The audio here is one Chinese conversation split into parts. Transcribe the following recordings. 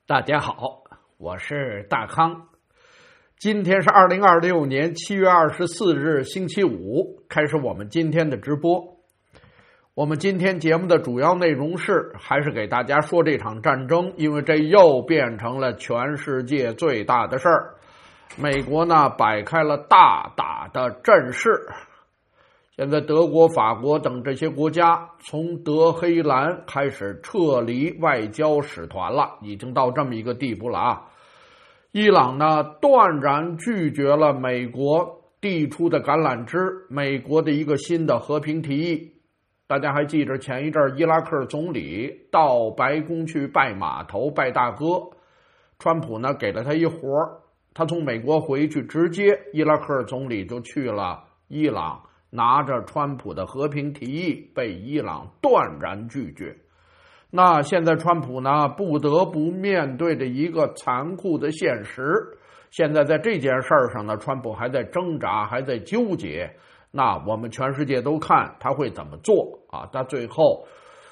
大家好，我是大康。今天是2026年7月24日星期五，开始我们今天的直播。我们今天节目的主要内容是还是给大家说这场战争，因为这又变成了全世界最大的事儿。美国呢摆开了大打的阵势，现在德国、法国等这些国家从德黑兰开始撤离外交使团了，已经到这么一个地步了啊。伊朗呢断然拒绝了美国递出的橄榄枝，美国的一个新的和平提议。大家还记着前一阵伊拉克总理到白宫去拜码头拜大哥，川普呢给了他一活，他从美国回去，直接伊拉克总理就去了伊朗，拿着川普的和平提议被伊朗断然拒绝。那现在川普呢不得不面对着一个残酷的现实，现在在这件事上呢，川普还在挣扎，还在纠结。那我们全世界都看他会怎么做啊？他最后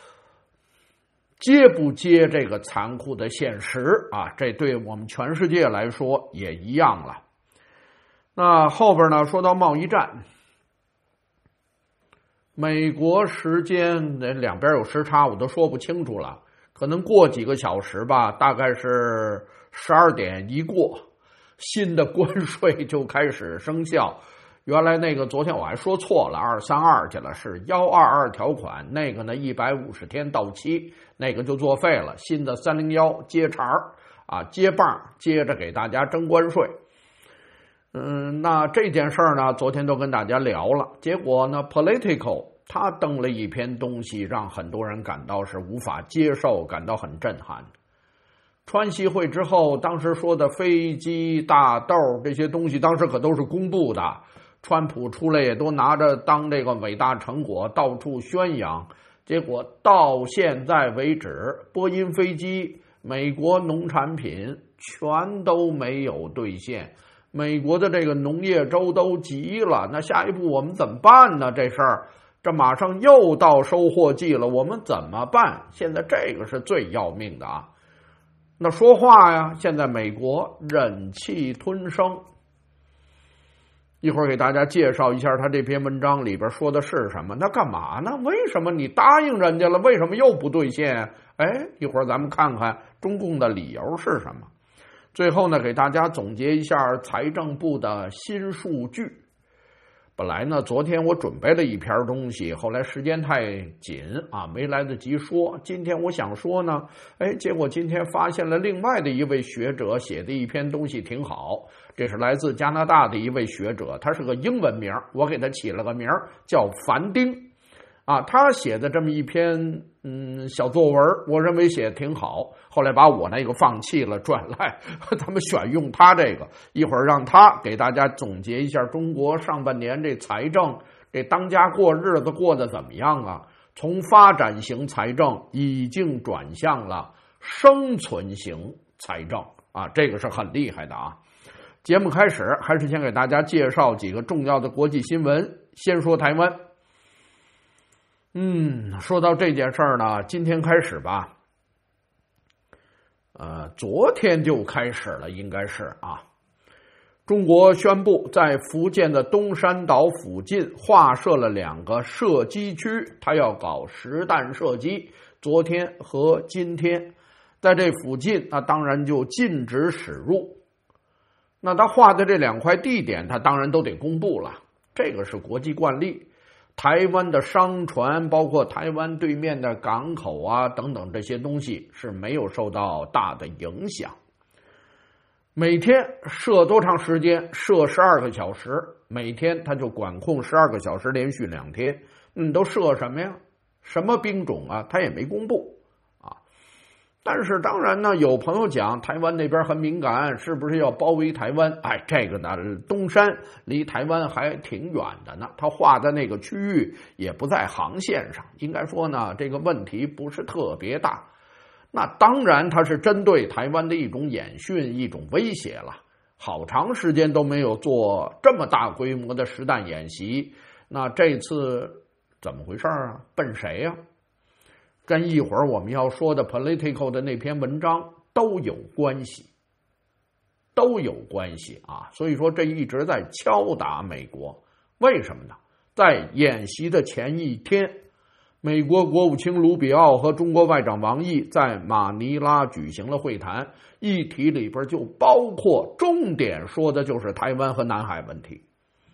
接不接这个残酷的现实啊？这对我们全世界来说也一样了。那后边呢，说到贸易战，美国时间两边有时差，我都说不清楚了，可能过几个小时吧，大概是12点一过，新的关税就开始生效。原来那个昨天我还说错了，232去了，是122条款，那个呢150天到期，那个就作废了。新的301接茬啊，接棒，接着给大家征关税。那这件事呢，昨天都跟大家聊了，结果呢 ，Politico 他登了一篇东西，让很多人感到是无法接受，感到很震撼。川习会之后，当时说的飞机、大豆这些东西，当时可都是公布的。川普出来也都拿着当这个伟大成果到处宣扬，结果到现在为止，波音飞机、美国农产品全都没有兑现，美国的这个农业州都急了，那下一步我们怎么办呢？这事儿，这马上又到收获季了，我们怎么办？现在这个是最要命的啊！那说话呀，现在美国忍气吞声。一会儿给大家介绍一下他这篇文章里边说的是什么。那干嘛呢？为什么你答应人家了，为什么又不兑现？一会儿咱们看看中共的理由是什么。最后呢，给大家总结一下财政部的新数据。本来呢，昨天我准备了一篇东西，后来时间太紧啊，没来得及说。今天我想说呢，结果今天发现了另外的一位学者写的一篇东西挺好。这是来自加拿大的一位学者，他是个英文名，我给他起了个名叫樊丁啊。他写的这么一篇小作文，我认为写的挺好，后来把我那个放弃了，转来他们选用他这个，一会儿让他给大家总结一下中国上半年这财政，这当家过日子过得怎么样啊？从发展型财政已经转向了生存型财政啊，这个是很厉害的啊。节目开始，还是先给大家介绍几个重要的国际新闻。先说台湾。说到这件事儿呢，今天开始吧，昨天就开始了，应该是啊。中国宣布在福建的东山岛附近划设了2个射击区，它要搞实弹射击。昨天和今天，在这附近，那当然就禁止驶入。那他划的这2块地点，他当然都得公布了，这个是国际惯例。台湾的商船，包括台湾对面的港口啊等等这些东西是没有受到大的影响。每天射多长时间？射12个小时，每天他就管控12个小时，连续2天。你都射什么呀？什么兵种啊？他也没公布。但是当然呢，有朋友讲台湾那边很敏感，是不是要包围台湾？这个呢，东山离台湾还挺远的呢，他划的那个区域也不在航线上，应该说呢，这个问题不是特别大。那当然，它是针对台湾的一种演训，一种威胁了。好长时间都没有做这么大规模的实弹演习，那这次怎么回事啊？奔谁呀？跟一会儿我们要说的 Politico 的那篇文章都有关系，都有关系啊！所以说这一直在敲打美国，为什么呢？在演习的前一天，美国国务卿卢比奥和中国外长王毅在马尼拉举行了会谈，议题里边就包括重点说的就是台湾和南海问题。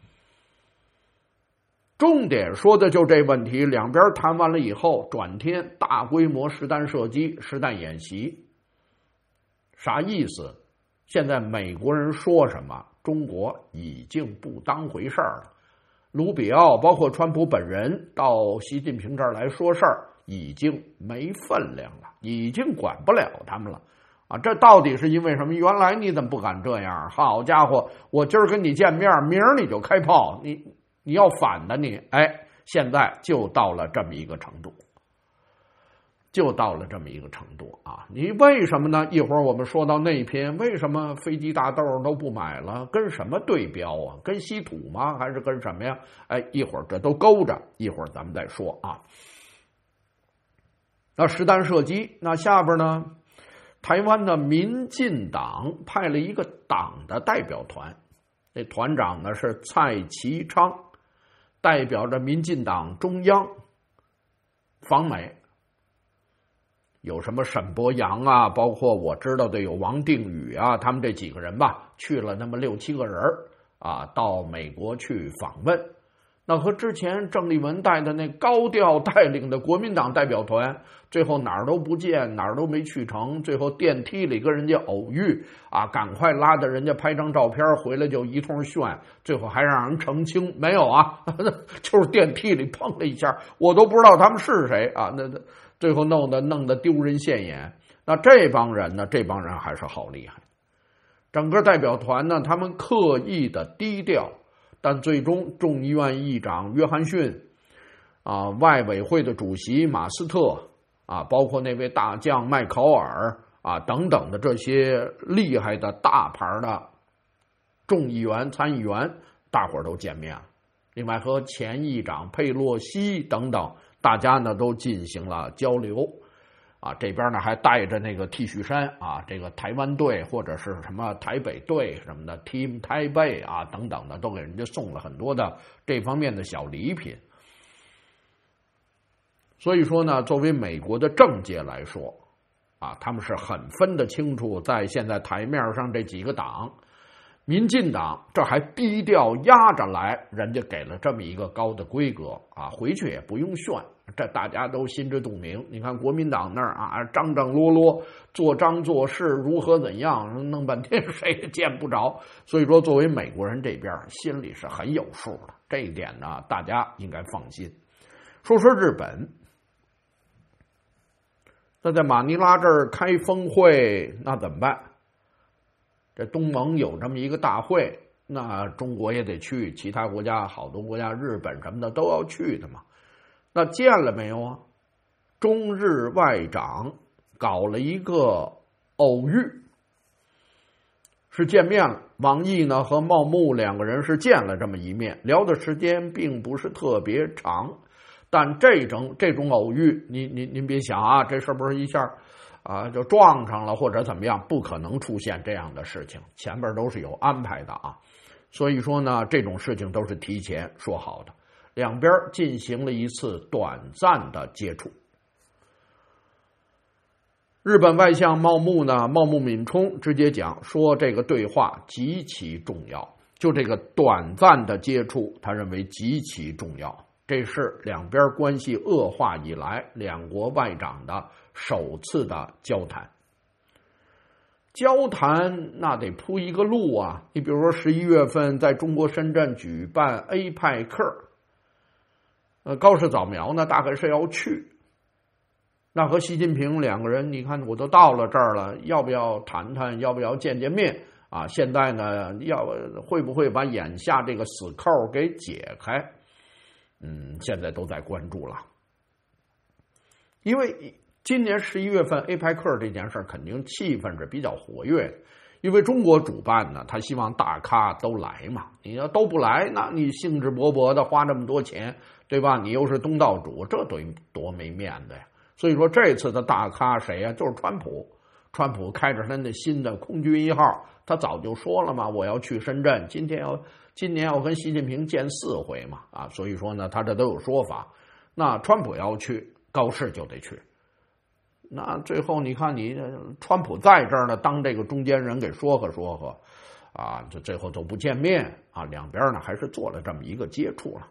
重点说的就这问题，两边谈完了以后，转天大规模实弹射击、实弹演习，啥意思？现在美国人说什么，中国已经不当回事儿了。卢比奥包括川普本人到习近平这儿来说事儿，已经没分量了，已经管不了他们了。啊，这到底是因为什么？原来你怎么不敢这样？好家伙，我今儿跟你见面，明儿你就开炮，你要反的你，哎，现在就到了这么一个程度，啊！你为什么呢？一会儿我们说到那篇，为什么飞机大豆都不买了？跟什么对标啊？跟稀土吗？还是跟什么呀？哎，一会儿这都勾着，一会儿咱们再说啊。那实弹射击，那下边呢？台湾的民进党派了一个党的代表团，这团长呢是蔡其昌，代表着民进党中央访美，有什么沈伯洋啊，包括我知道的有王定宇啊，他们这几个人吧，去了那么6、7个人啊，到美国去访问。那和之前郑丽文带的那高调带领的国民党代表团，最后哪儿都不见，哪儿都没去成，最后电梯里跟人家偶遇啊，赶快拉着人家拍张照片，回来就一通炫，最后还让人澄清没有啊，就是电梯里碰了一下，我都不知道他们是谁啊，那最后弄得丢人现眼。那这帮人还是好厉害，整个代表团呢，他们刻意的低调。但最终，众议院议长约翰逊啊，外委会的主席马斯特啊，包括那位大将麦考尔啊等等的这些厉害的大牌的众议员、参议员，大伙儿都见面了。另外和前议长佩洛西等等，大家呢都进行了交流。啊，这边呢还带着那个 T 恤衫啊，这个台湾队或者是什么台北队什么的 Team 台北啊等等的，都给人家送了很多的这方面的小礼品。所以说呢，作为美国的政界来说，啊，他们是很分得清楚，在现在台面上这几个党，民进党这还低调压着来，人家给了这么一个高的规格啊，回去也不用炫。这大家都心知肚明。你看国民党那儿啊，张张罗罗，做张做事，如何怎样，弄半天谁也见不着。所以说，作为美国人这边心里是很有数的，这一点呢，大家应该放心。说日本，那在马尼拉这儿开峰会，那怎么办？这东盟有这么一个大会，那中国也得去，其他国家好多国家，日本什么的都要去的嘛。那见了没有啊？中日外长搞了一个偶遇，是见面了。王毅呢和茂木两个人是见了这么一面，聊的时间并不是特别长，但这种偶遇，您别想啊，这是不是一下啊就撞上了或者怎么样？不可能出现这样的事情，前边都是有安排的啊。所以说呢，这种事情都是提前说好的。两边进行了一次短暂的接触。日本外相茂木敏充直接讲说，这个对话极其重要，就这个短暂的接触，他认为极其重要。这是两边关系恶化以来两国外长的首次的交谈。交谈那得铺一个路啊，你比如说11月份在中国深圳举办 APEC。高市早苗呢，大概是要去。那和习近平两个人，你看我都到了这儿了，要不要谈谈？要不要见面？啊，现在呢，会不会把眼下这个死扣给解开？现在都在关注了。因为今年11月份 APEC 这件事肯定气氛是比较活跃的。因为中国主办呢，他希望大咖都来嘛。你要都不来，那你兴致勃勃的花这么多钱，对吧？你又是东道主，这多没面子呀。所以说这次的大咖谁呀？就是川普。 川普开着他那新的空军1号，他早就说了嘛，我要去深圳，今年要跟习近平见4回嘛，所以说呢，他这都有说法。那川普要去，高市就得去。那最后你看，你川普在这儿呢，当这个中间人给说和，这最后都不见面两边呢还是做了这么一个接触了。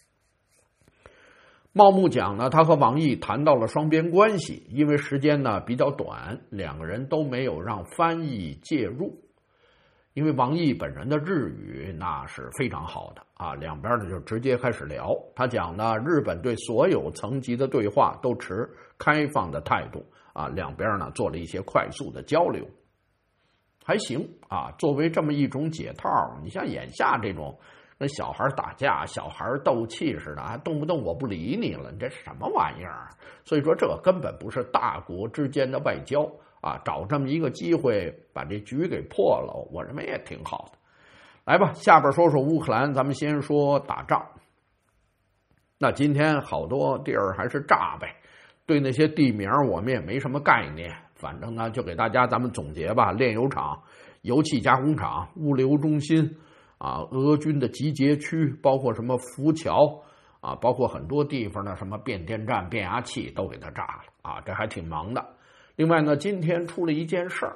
茂木讲呢，他和王毅谈到了双边关系，因为时间呢比较短，两个人都没有让翻译介入。因为王毅本人的日语那是非常好的两边呢就直接开始聊。他讲呢，日本对所有层级的对话都持开放的态度两边呢做了一些快速的交流，还行作为这么一种解套，你像眼下这种跟小孩打架、小孩斗气似的，还动不动我不理你了，你这什么玩意儿？所以说这根本不是大国之间的外交找这么一个机会把这局给破了，我认为也挺好的。来吧，下边说说乌克兰，咱们先说打仗。那今天好多地儿还是炸呗，对那些地名我们也没什么概念，反正呢就给大家咱们总结吧。炼油厂、油气加工厂、物流中心俄军的集结区，包括什么浮桥包括很多地方的什么变电站、变压器都给它炸了这还挺忙的。另外呢，今天出了一件事儿，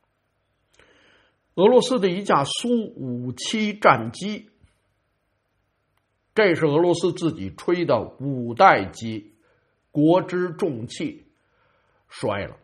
俄罗斯的一架苏57战机，这是俄罗斯自己吹的5代机，国之重器摔了。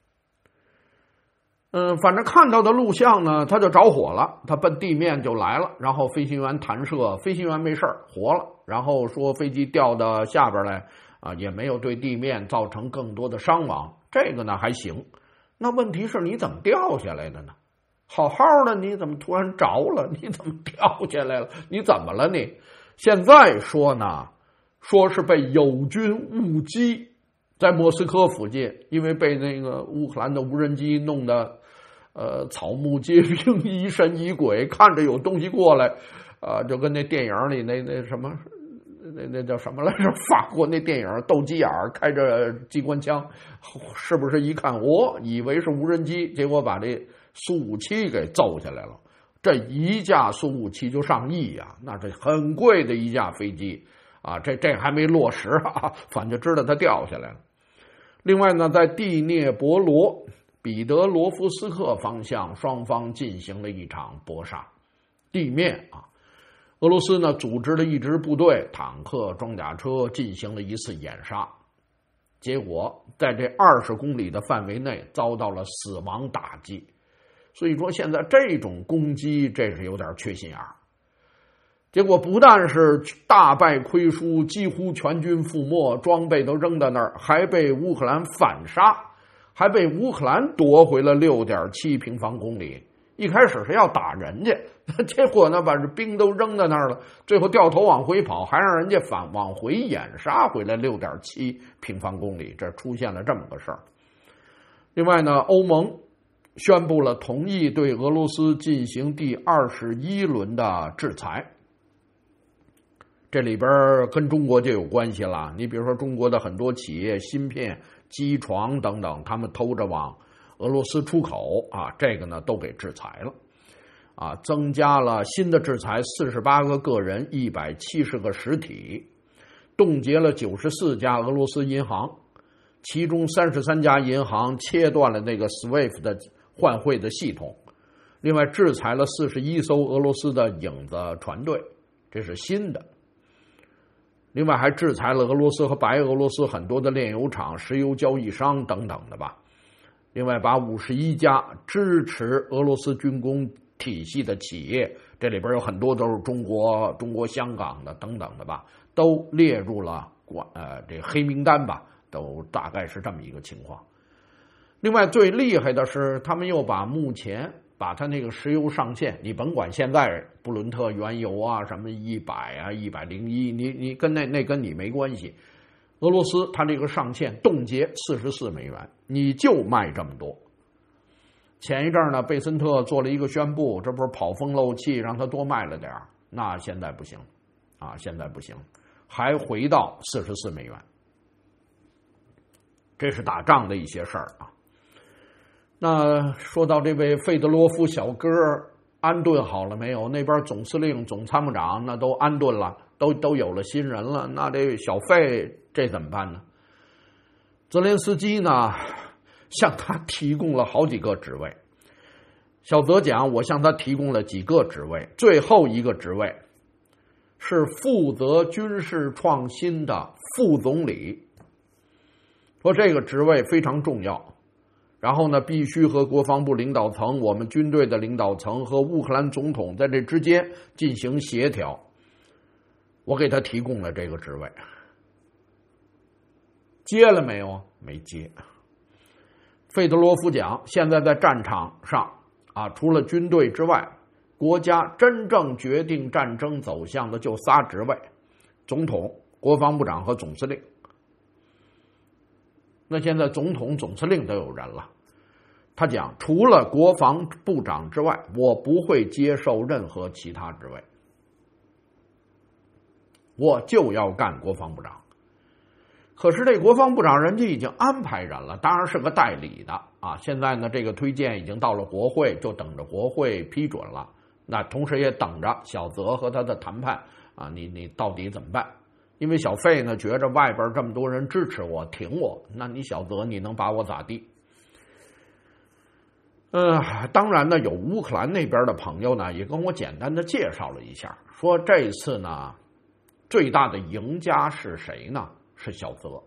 反正看到的录像呢，它就着火了，它奔地面就来了，然后飞行员弹射，飞行员没事活了，然后说飞机掉到下边来也没有对地面造成更多的伤亡，这个呢还行。那问题是你怎么掉下来的呢？好好的你怎么突然着了？你怎么掉下来了？你怎么了你？现在说呢，说是被友军误击，在莫斯科附近，因为被那个乌克兰的无人机弄得草木皆兵，疑神疑鬼，看着有东西过来就跟那电影里那什么那叫什么来着？法国那电影斗鸡眼开着机关枪，是不是一看以为是无人机，结果把这苏57给揍下来了。这一架苏57就上亿那这很贵的一架飞机这还没落实反正就知道它掉下来了。另外呢，在第聂伯罗、彼得罗夫斯克方向，双方进行了一场搏杀。地面俄罗斯呢组织了一支部队，坦克、装甲车进行了一次掩杀，结果在这20公里的范围内遭到了死亡打击。所以说现在这种攻击，这是有点缺心眼儿。结果不但是大败亏输，几乎全军覆没，装备都扔在那儿，还被乌克兰反杀，还被乌克兰夺回了6.7平方公里。一开始是要打人家，结果呢把这兵都扔在那儿了，最后掉头往回跑，还让人家往回掩杀回来6.7平方公里，这出现了这么个事儿。另外呢，欧盟宣布了同意对俄罗斯进行第21轮的制裁。这里边跟中国就有关系了，你比如说中国的很多企业芯片、机床等等，他们偷着往俄罗斯出口这个呢都给制裁了增加了新的制裁，48个个人，170个实体，冻结了94家俄罗斯银行，其中33家银行切断了那个 SWIFT 的换汇的系统。另外制裁了41艘俄罗斯的影子船队，这是新的。另外还制裁了俄罗斯和白俄罗斯很多的炼油厂、石油交易商等等的吧。另外把51家支持俄罗斯军工体系的企业，这里边有很多都是中国香港的等等的吧，都列入了这黑名单吧，都大概是这么一个情况。另外最厉害的是，他们又目前把他那个石油上限，你甭管现在布伦特原油什么100、101，你跟那跟你没关系。俄罗斯它这个上限冻结44美元，你就卖这么多。前一阵呢，贝森特做了一个宣布，这不是跑风漏气，让他多卖了点，那现在不行现在不行，还回到44美元。这是打仗的一些事儿那说到这位费德罗夫小哥安顿好了没有？那边总司令、总参谋长那都安顿了，都有了新人了。那这小费这怎么办呢？泽连斯基呢，向他提供了好几个职位。小泽讲，我向他提供了几个职位，最后一个职位是负责军事创新的副总理。说这个职位非常重要。然后呢，必须和国防部领导层、我们军队的领导层和乌克兰总统在这之间进行协调。我给他提供了这个职位，接了没有？没接。费德罗夫讲，现在在战场上除了军队之外，国家真正决定战争走向的就仨职位：总统、国防部长和总司令。那现在总统、总司令都有人了。他讲，除了国防部长之外，我不会接受任何其他职位，我就要干国防部长。可是这国防部长人家已经安排人了，当然是个代理的现在呢，这个推荐已经到了国会，就等着国会批准了。那同时也等着小泽和他的谈判你到底怎么办？因为小费呢觉着外边这么多人支持我、挺我，那你小泽你能把我咋地？当然呢，有乌克兰那边的朋友呢也跟我简单的介绍了一下，说这次呢最大的赢家是谁呢？是小泽。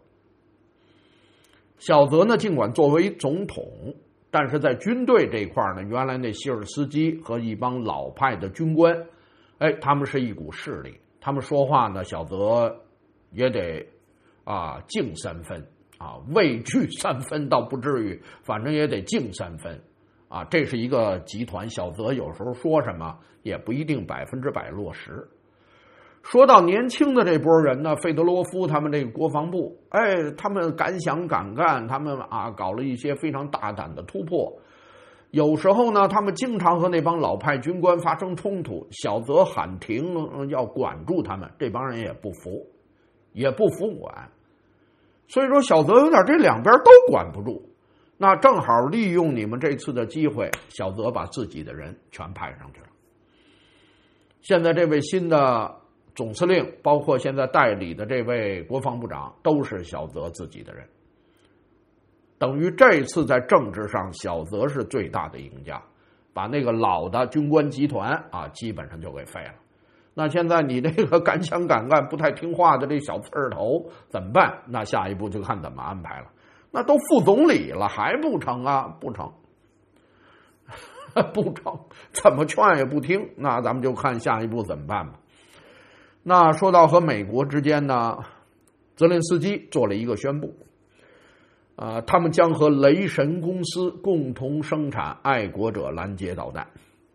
小泽呢尽管作为总统，但是在军队这一块呢，原来那希尔斯基和一帮老派的军官，他们是一股势力，他们说话呢，小泽也得敬3分畏惧3分倒不至于，反正也得敬3分这是一个集团，小泽有时候说什么也不一定100%落实。说到年轻的这波人呢，费德罗夫他们这个国防部，他们敢想敢干，他们搞了一些非常大胆的突破。有时候呢，他们经常和那帮老派军官发生冲突，小泽喊停，要管住他们，这帮人也不服，也不服管。所以说，小泽有点这两边都管不住。那正好利用你们这次的机会，小泽把自己的人全派上去了。现在这位新的总司令，包括现在代理的这位国防部长，都是小泽自己的人。等于这次在政治上，小泽是最大的赢家，把那个老的军官集团基本上就给废了。那现在你这个敢想敢干、不太听话的这小刺儿头怎么办？那下一步就看怎么安排了。那都副总理了，还不成不成，不成，怎么劝也不听。那咱们就看下一步怎么办吧。那说到和美国之间呢，泽连斯基做了一个宣布，他们将和雷神公司共同生产爱国者拦截导弹。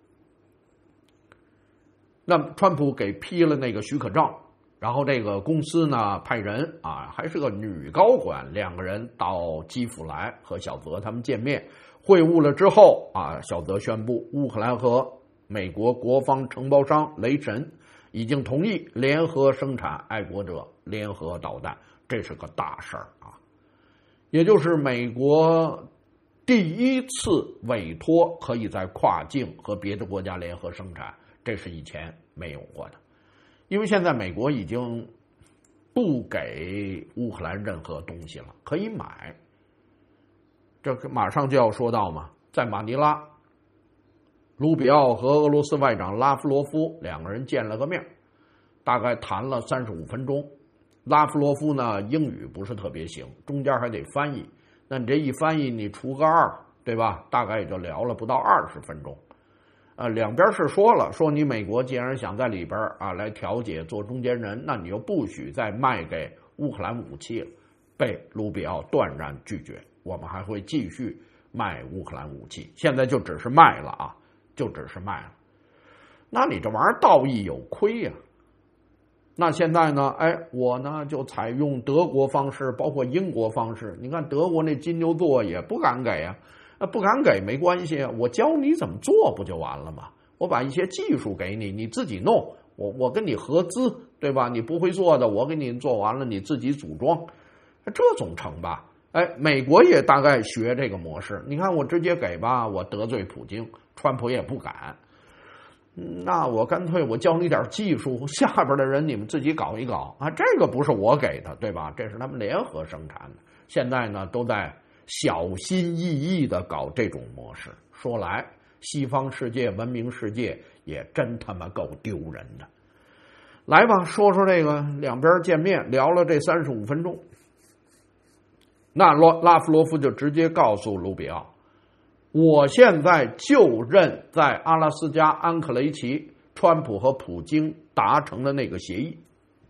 那么川普给批了那个许可证，然后这个公司呢派人还是个女高管，2个人到基辅来和小泽他们见面会晤了之后小泽宣布乌克兰和美国国防承包商雷神已经同意联合生产爱国者联合导弹，这是个大事儿也就是美国第一次委托可以在跨境和别的国家联合生产，这是以前没有过的。因为现在美国已经不给乌克兰任何东西了，可以买。这马上就要说到嘛，在马尼拉，卢比奥和俄罗斯外长拉夫罗夫2个人见了个面，大概谈了35分钟。拉夫罗夫呢英语不是特别行，中间还得翻译。那你这一翻译，你除个2，对吧？大概也就聊了不到20分钟。两边是说了，说你美国既然想在里边来调解做中间人，那你就不许再卖给乌克兰武器了。被卢比奥断然拒绝，我们还会继续卖乌克兰武器，现在就只是卖了就只是卖了。那你这玩意儿道义有亏呀。那现在呢，我呢就采用德国方式，包括英国方式。你看德国那金牛座也不敢给不敢给没关系，我教你怎么做不就完了吗？我把一些技术给你，你自己弄，我跟你合资，对吧？你不会做的，我给你做完了，你自己组装，这总成吧？ 美国也大概学这个模式。你看我直接给吧，我得罪普京，川普也不敢。那我干脆我教你点技术，下边的人你们自己搞一搞啊，这个不是我给的，对吧？这是他们联合生产的。现在呢，都在小心翼翼的搞这种模式。说来，西方世界、文明世界也真他妈够丢人的。来吧，说说这个两边见面，聊了这35分钟。那拉夫罗夫就直接告诉卢比奥，我现在就认在阿拉斯加安克雷奇川普和普京达成的那个协议，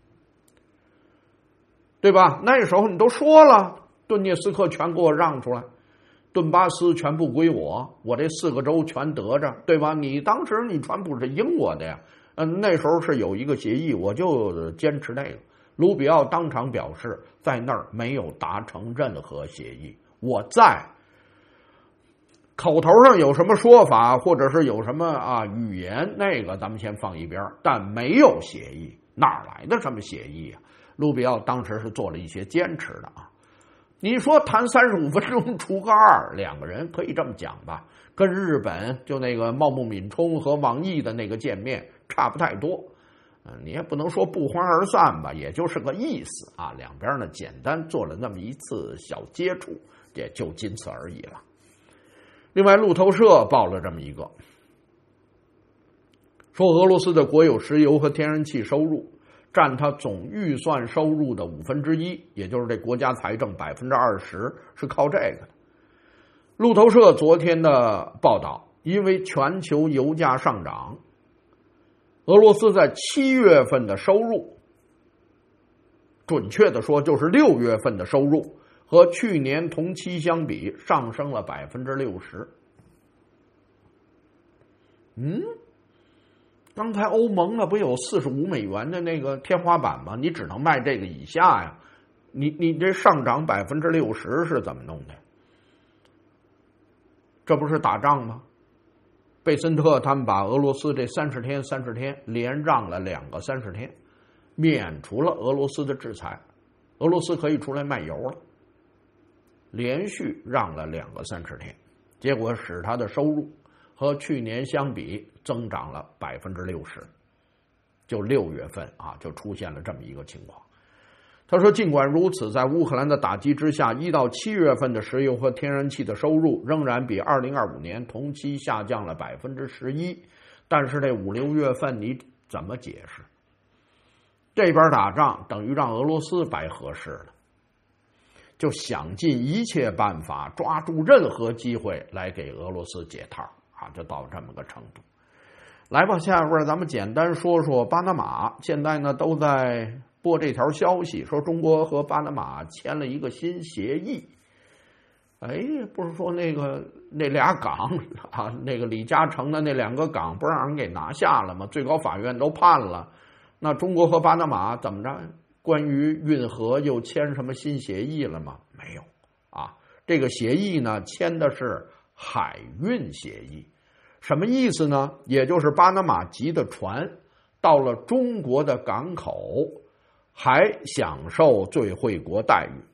对吧？那时候你都说了，顿涅斯克全给我让出来，顿巴斯全部归我，我这4个州全得着，对吧？你当时你川普是应我的呀，那时候是有一个协议，我就坚持那个。卢比奥当场表示，在那儿没有达成任何协议。我在口头上有什么说法，或者是有什么语言，那个咱们先放一边，但没有协议，哪来的什么协议啊？卢比奥当时是做了一些坚持的啊。你说谈35分钟除个2，两个人可以这么讲吧，跟日本就那个茂木敏充和王毅的那个见面差不太多。你也不能说不欢而散吧，也就是个意思啊。两边呢简单做了那么一次小接触，也就仅此而已了。另外，路透社报了这么一个，说俄罗斯的国有石油和天然气收入占它总预算收入的1/5，也就是这国家财政20%是靠这个的。路透社昨天的报道，因为全球油价上涨，俄罗斯在7月份的收入，准确的说就是6月份的收入，和去年同期相比上升了60%。刚才欧盟不有45美元的那个天花板吗？你只能卖这个以下呀。你这上涨60%是怎么弄的？这不是打仗吗？贝森特他们把俄罗斯这30天连让了2个30天，免除了俄罗斯的制裁，俄罗斯可以出来卖油了。连续让了2个30天，结果使他的收入和去年相比增长了60%。就6月份就出现了这么一个情况。他说，尽管如此，在乌克兰的打击之下，1到7月份的石油和天然气的收入仍然比2025年同期下降了11%。但是这5、6月份你怎么解释？这边打仗等于让俄罗斯白合适了，就想尽一切办法，抓住任何机会来给俄罗斯解套就到这么个程度。来吧，下边咱们简单说说巴拿马。现在呢都在播这条消息，说中国和巴拿马签了一个新协议。不是说那俩港那个李嘉诚的那2个港不让人给拿下了吗？最高法院都判了。那中国和巴拿马怎么着？关于运河又签什么新协议了吗？没有这个协议呢签的是海运协议。什么意思呢？也就是巴拿马籍的船到了中国的港口还享受最惠国待遇。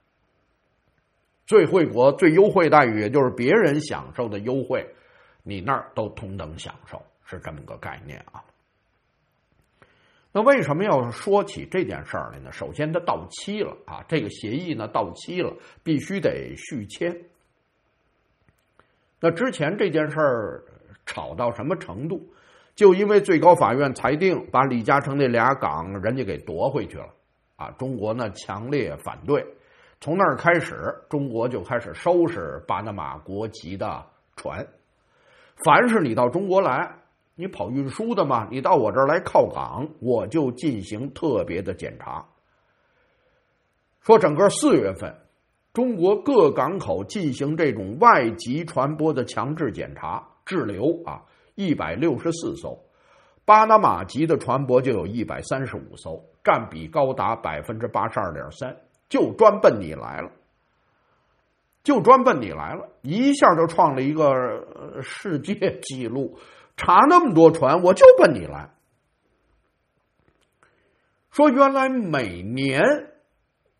最惠国最优惠待遇，也就是别人享受的优惠，你那儿都同等享受，是这么个概念啊。那为什么要说起这件事儿来呢？首先它到期了这个协议呢到期了，必须得续签。那之前这件事儿吵到什么程度？就因为最高法院裁定把李嘉诚那俩港人家给夺回去了中国呢强烈反对。从那儿开始，中国就开始收拾巴拿马国籍的船。凡是你到中国来，你跑运输的嘛，你到我这儿来靠港，我就进行特别的检查。说整个4月份，中国各港口进行这种外籍船舶的强制检查滞留164艘，巴拿马籍的船舶就有135艘，占比高达82.3%，就专奔你来了，一下就创了一个世界纪录，查那么多船，我就奔你来。说原来每年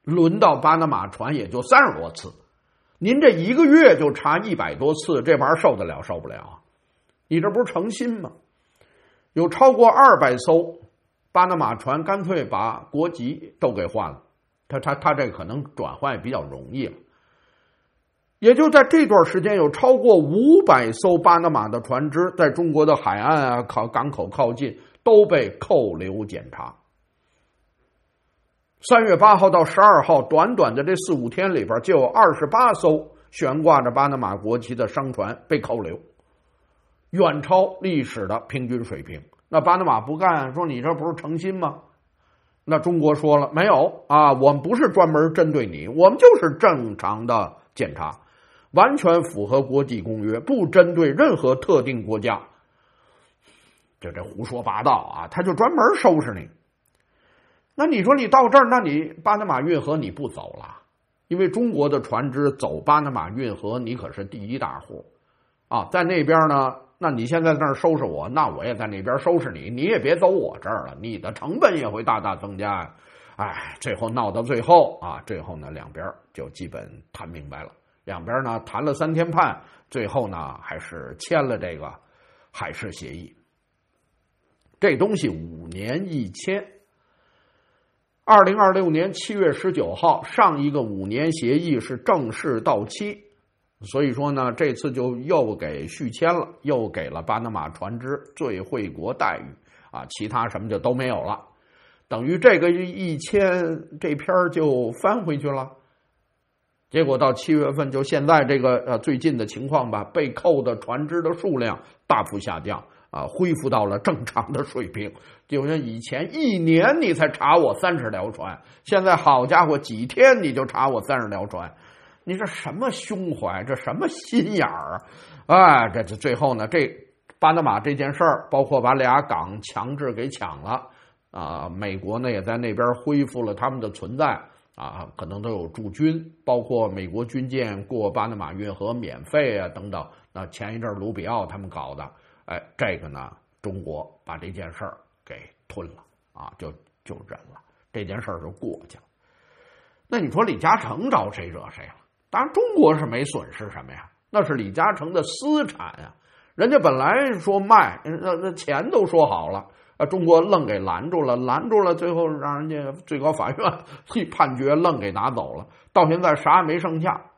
轮到巴拿马船也就30多次，您这1个月就查100多次，这玩意儿受得了受不了？你这不是诚心吗？有超过200艘巴拿马船干脆把国籍都给换了，他这可能转换也比较容易了。也就在这段时间，有超过500艘巴拿马的船只在中国的海岸啊、港口靠近都被扣留检查。3月8号到12号，短短的这4、5天里边，就有28艘悬挂着巴拿马国旗的商船被扣留，远超历史的平均水平。那巴拿马不干，说你这不是诚心吗？那中国说了，没有啊，我们不是专门针对你，我们就是正常的检查，完全符合国际公约，不针对任何特定国家。这胡说八道啊，他就专门收拾你。那你说你到这儿，那你巴拿马运河你不走了？因为中国的船只走巴拿马运河，你可是第一大户啊，在那边呢，那你现在在那儿收拾我，那我也在那边收拾你，你也别走我这儿了，你的成本也会大大增加。最后闹到最后啊，最后呢两边就基本谈明白了，两边呢谈了3天半，最后呢还是签了这个海事协议。这东西5年一签。2026年7月19号，上一个5年协议是正式到期，所以说呢，这次就又给续签了，又给了巴拿马船只最惠国待遇啊，其他什么就都没有了，等于这个一签，这篇就翻回去了。结果到7月份，就现在这个最近的情况吧，被扣的船只的数量大幅下降啊，恢复到了正常的水平。就像以前1年你才查我30条船，现在好家伙，几天你就查我30条船，你这什么胸怀，这什么心眼儿啊？这最后呢，这巴拿马这件事儿，包括把俩港强制给抢了啊，美国呢也在那边恢复了他们的存在啊，可能都有驻军，包括美国军舰过巴拿马运河免费啊等等。那前一阵卢比奥他们搞的，这个呢，中国把这件事儿给吞了啊，就忍了，这件事儿就过去了。那你说李嘉诚招谁惹谁了？当然中国是没损失什么呀，那是李嘉诚的私产啊，人家本来说卖，那钱都说好了。中国愣给拦住了，最后让人家最高法院一判决，愣给拿走了。到现在啥也没剩下，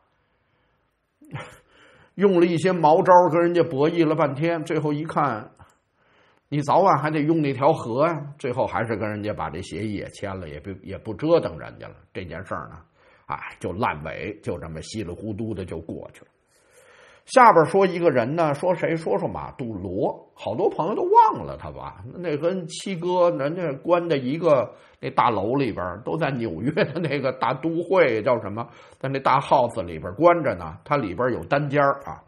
用了一些毛招跟人家博弈了半天，最后一看，你早晚还得用那条河呀，最后还是跟人家把这协议也签了，也不折腾人家了。这件事儿呢，就烂尾，就这么稀里糊涂的就过去了。下边说一个人呢，说谁？说马杜罗，好多朋友都忘了他吧？那跟七哥人家关在一个那大楼里边，都在纽约的那个大都会叫什么，在那大 house 里边关着呢。它里边有单间啊，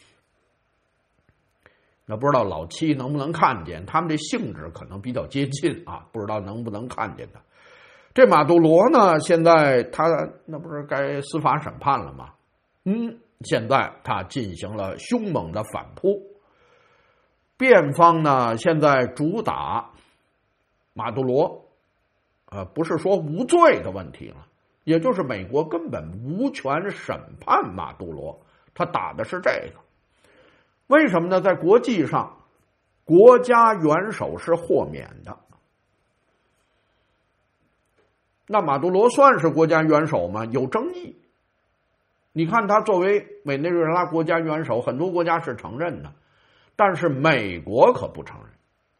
那不知道老七能不能看见？他们这性质可能比较接近啊，不知道能不能看见他。这马杜罗呢，现在他那不是该司法审判了吗？现在他进行了凶猛的反扑，辩方呢现在主打马杜罗，不是说无罪的问题了，也就是美国根本无权审判马杜罗，他打的是这个。为什么呢？在国际上，国家元首是豁免的。那马杜罗算是国家元首吗？有争议。你看他作为委内瑞拉国家元首，很多国家是承认的，但是美国可不承认。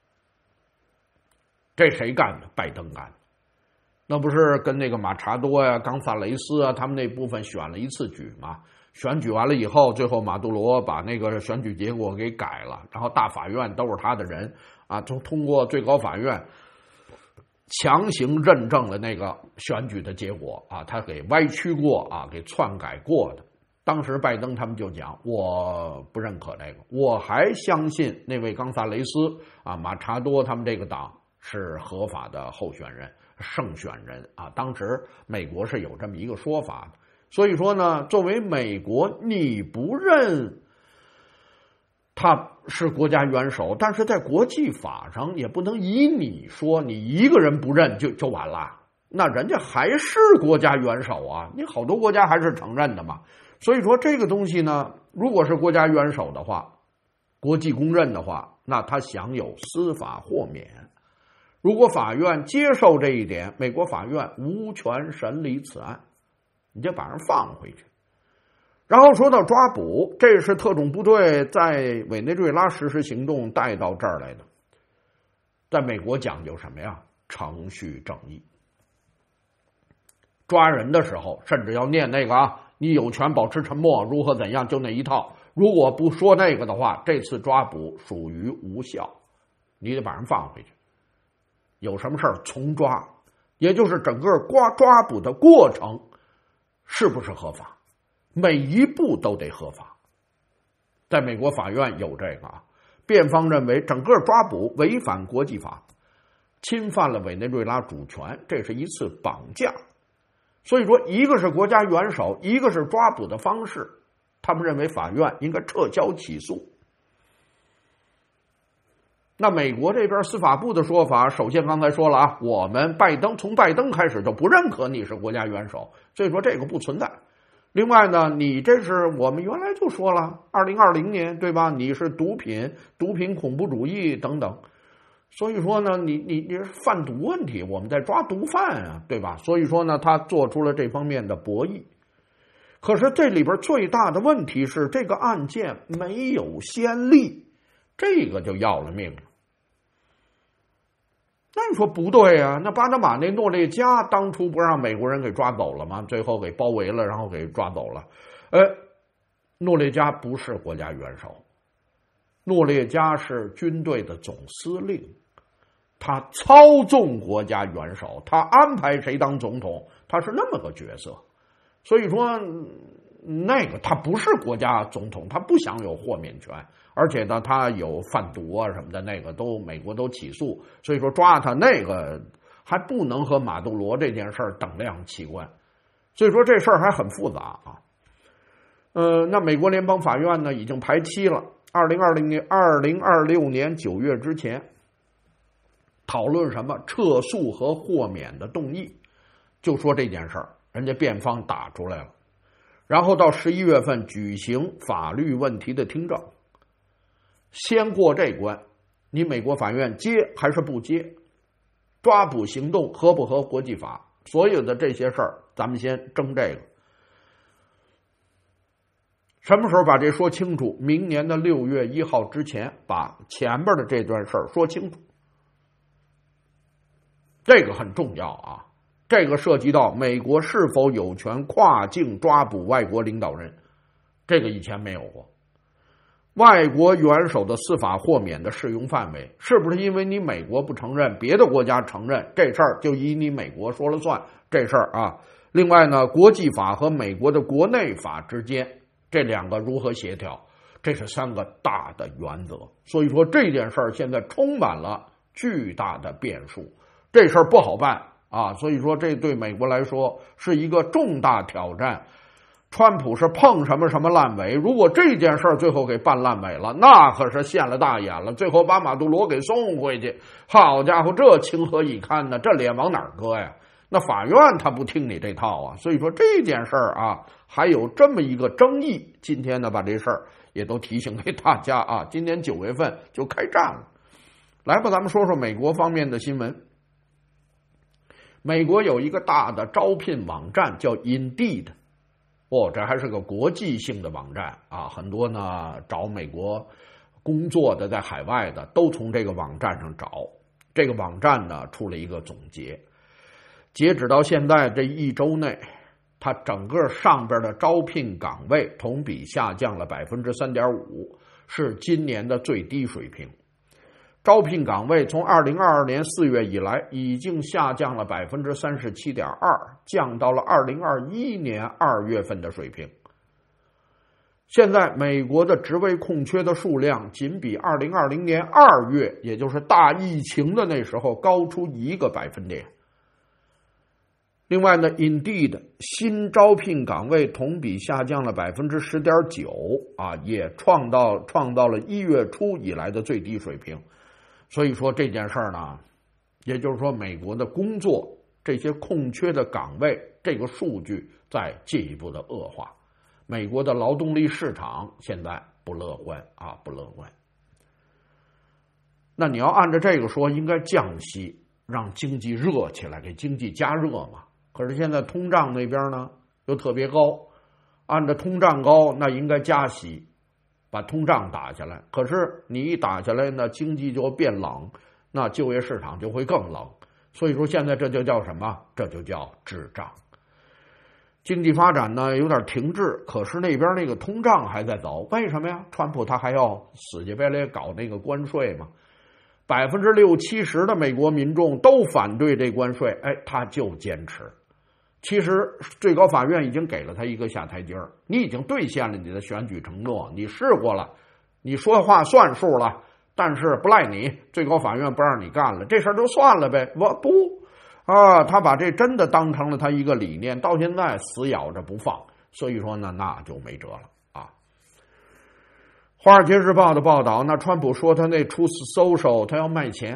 这谁干的？拜登干的。那不是跟那个马查多呀、冈萨雷斯啊他们那部分选了一次举吗？选举完了以后，最后马杜罗把那个选举结果给改了，然后大法院都是他的人啊，就通过最高法院强行认证了那个选举的结果啊，他给歪曲过啊，给篡改过的。当时拜登他们就讲，我不认可这个，我还相信那位冈萨雷斯啊、马查多他们这个党是合法的候选人、胜选人啊。当时美国是有这么一个说法的。所以说呢，作为美国，你不认他是国家元首，但是在国际法上也不能以你说你一个人不认就完了。 那人家还是国家元首啊，你好多国家还是承认的嘛。所以说这个东西呢，如果是国家元首的话，国际公认的话，那他享有司法豁免。如果法院接受这一点，美国法院无权审理此案，你就把人放回去。然后说到抓捕，这是特种部队在委内瑞拉实施行动带到这儿来的。在美国讲究什么呀？程序正义。抓人的时候甚至要念那个啊，你有权保持沉默，如何怎样，就那一套。如果不说那个的话，这次抓捕属于无效，你得把人放回去。有什么事儿从抓，也就是整个抓捕的过程是不是合法，每一步都得合法。在美国法院有这个啊，辩方认为整个抓捕违反国际法，侵犯了委内瑞拉主权，这是一次绑架。所以说，一个是国家元首，一个是抓捕的方式，他们认为法院应该撤销起诉。那美国这边司法部的说法，首先刚才说了啊，我们从拜登开始就不认可你是国家元首，所以说这个不存在。另外呢，你这是我们原来就说了，2020年对吧？你是毒品恐怖主义等等，所以说呢，你是贩毒问题，我们在抓毒贩啊，对吧？所以说呢，他做出了这方面的博弈。可是这里边最大的问题是，这个案件没有先例，这个就要了命了。那你说不对啊，那巴拿马那诺列加当初不让美国人给抓走了吗？最后给包围了，然后给抓走了。诺列加不是国家元首，诺列加是军队的总司令，他操纵国家元首，他安排谁当总统，他是那么个角色。所以说那个他不是国家总统，他不享有豁免权，而且呢他有贩毒啊什么的，那个都美国都起诉，所以说抓他那个还不能和马杜罗这件事等量齐观，所以说这事儿还很复杂啊。那美国联邦法院呢已经排期了，2026年9月之前讨论什么撤诉和豁免的动议，就说这件事儿，人家辩方打出来了。然后到11月份举行法律问题的听证，先过这关，你美国法院接还是不接？抓捕行动合不合国际法？所有的这些事儿，咱们先争这个。什么时候把这说清楚？明年的6月1号之前，把前边的这段事儿说清楚。这个很重要啊。这个涉及到美国是否有权跨境抓捕外国领导人，这个以前没有过。外国元首的司法豁免的适用范围，是不是因为你美国不承认，别的国家承认，这事儿就以你美国说了算？这事儿啊，另外呢，国际法和美国的国内法之间，这两个如何协调？这是3个大的原则。所以说这件事儿现在充满了巨大的变数，这事儿不好办。所以说这对美国来说是一个重大挑战。川普是碰什么烂尾，如果这件事最后给办烂尾了，那可是现了大眼了，最后把马杜罗给送回去，好家伙，这情何以堪呢？这脸往哪儿搁呀？那法院他不听你这套啊。所以说这件事啊，还有这么一个争议。今天呢，把这事儿也都提醒给大家啊。今年9月份就开战了。来吧，咱们说说美国方面的新闻。美国有一个大的招聘网站叫 Indeed， 这还是个国际性的网站啊，很多呢找美国工作的在海外的都从这个网站上找。这个网站呢出了一个总结，截止到现在这1周内，它整个上边的招聘岗位同比下降了 3.5%， 是今年的最低水平。招聘岗位从2022年4月以来已经下降了 37.2%， 降到了2021年2月份的水平。现在美国的职位空缺的数量仅比2020年2月，也就是大疫情的那时候高出1个百分点。另外呢 Indeed 新招聘岗位同比下降了 10.9%， 也创造了1月初以来的最低水平。所以说这件事儿呢，也就是说美国的工作这些空缺的岗位这个数据在进一步的恶化。美国的劳动力市场现在不乐观啊，不乐观。那你要按照这个说，应该降息，让经济热起来，给经济加热嘛。可是现在通胀那边呢又特别高，按照通胀高，那应该加息，把通胀打下来。可是你一打下来呢，经济就变冷，那就业市场就会更冷。所以说现在这就叫什么？这就叫滞胀。经济发展呢有点停滞，可是那边那个通胀还在走，为什么呀？川普他还要死乞白赖搞那个关税嘛，60%-70%的美国民众都反对这关税，他就坚持。其实最高法院已经给了他一个下台阶，你已经兑现了你的选举承诺，你试过了，你说话算数了，但是不赖你，最高法院不让你干了，这事儿就算了呗。我不啊，他把这真的当成了他一个理念，到现在死咬着不放，所以说呢，那就没辙了啊。华尔街日报的报道，那川普说他那Truth Social他要卖钱，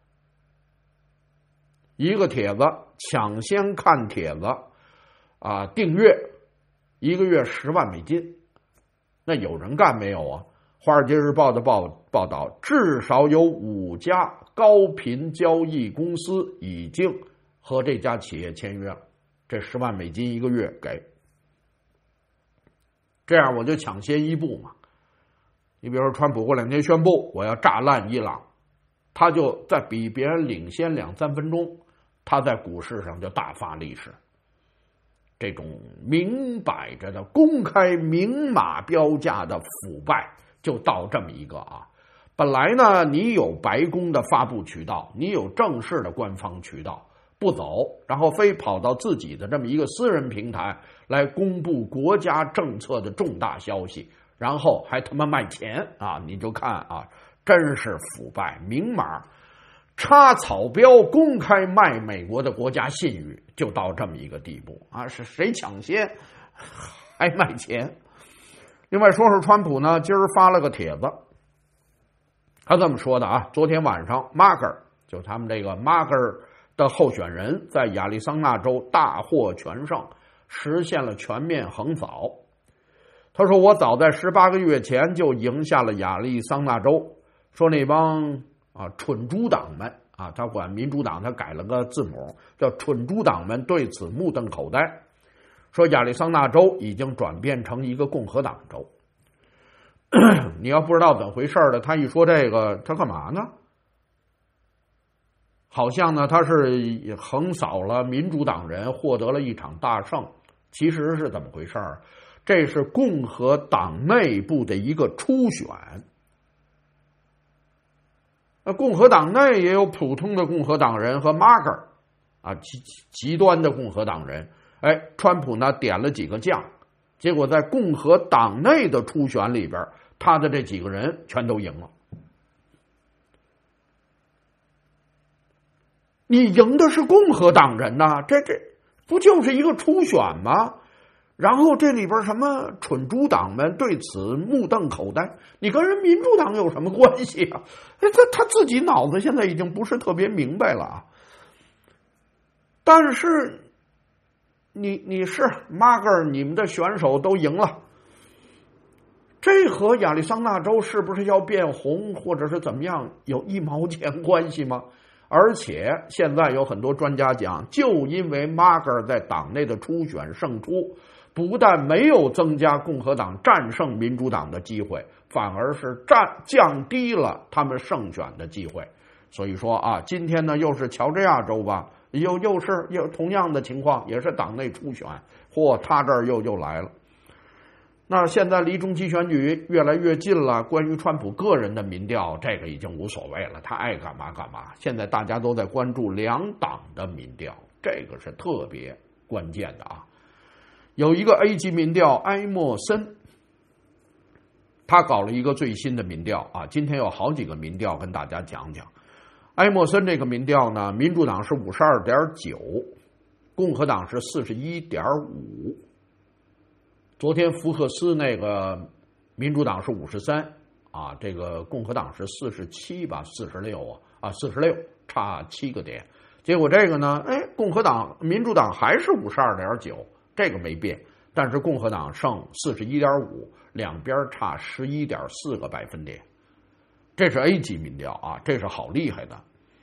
一个帖子抢先看帖子啊，订阅1个月10万美金，那有人干没有啊？华尔街日报的报道，至少有5家高频交易公司已经和这家企业签约了，这10万美金1个月给，这样我就抢先一步嘛。你比如说，川普过2天宣布我要炸烂伊朗，他就在比别人领先2-3分钟，他在股市上就大发利市。这种明摆着的、公开明码标价的腐败，就到这么一个啊。本来呢，你有白宫的发布渠道，你有正式的官方渠道，不走，然后非跑到自己的这么一个私人平台来公布国家政策的重大消息，然后还他妈卖钱啊！你就看啊，真是腐败，明码插草标，公开卖美国的国家信誉，就到这么一个地步啊！是谁抢先还卖钱？另外说说川普呢，今儿发了个帖子，他这么说的啊，昨天晚上马格尔就他们这个马格尔的候选人在亚利桑那州大获全胜，实现了全面横扫。他说我早在18个月前就赢下了亚利桑那州，说那帮蠢猪党们啊，他管民主党他改了个字母叫蠢猪党们，对此目瞪口呆，说亚利桑那州已经转变成一个共和党州。你要不知道怎么回事的，他一说这个他干嘛呢？好像呢他是横扫了民主党人，获得了一场大胜。其实是怎么回事？这是共和党内部的一个初选。那共和党内也有普通的共和党人和马格尔啊，极端的共和党人。川普呢点了几个将，结果在共和党内的初选里边，他的这几个人全都赢了。你赢的是共和党人呐，这不就是一个初选吗？然后这里边什么蠢猪党们对此目瞪口呆，你跟人民主党有什么关系啊？他自己脑子现在已经不是特别明白了啊。但是你是马格尔，你们的选手都赢了，这和亚利桑那州是不是要变红或者是怎么样有1毛钱关系吗？而且现在有很多专家讲，就因为马格尔在党内的初选胜出，不但没有增加共和党战胜民主党的机会，反而是降低了他们胜选的机会。所以说啊，今天呢又是乔治亚州吧，又同样的情况，也是党内初选，他这儿又来了。那现在离中期选举越来越近了，关于川普个人的民调，这个已经无所谓了，他爱干嘛干嘛。现在大家都在关注两党的民调，这个是特别关键的啊。有一个 A 级民调埃默森，他搞了一个最新的民调啊，今天有好几个民调跟大家讲讲。埃默森这个民调呢，民主党是 52.9%， 共和党是 41.5%。昨天福克斯那个民主党是53啊，这个共和党是47吧，46，差7个点。 结果这个呢，民主党还是52.9%，这个没变，但是共和党胜41.5%，两边差11.4个百分点。这是 A 级民调啊，这是好厉害的。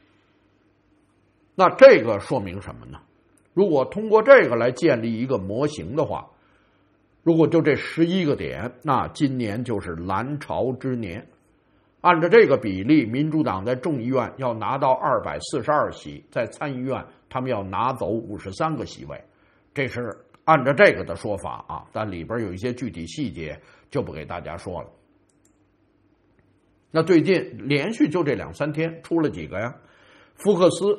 那这个说明什么呢？如果通过这个来建立一个模型的话，如果就这11个点，那今年就是蓝潮之年。按照这个比例，民主党在众议院要拿到242席，在参议院他们要拿走53个席位，这是按照这个的说法啊，但里边有一些具体细节就不给大家说了。那最近连续就这2-3天出了几个呀？福克斯，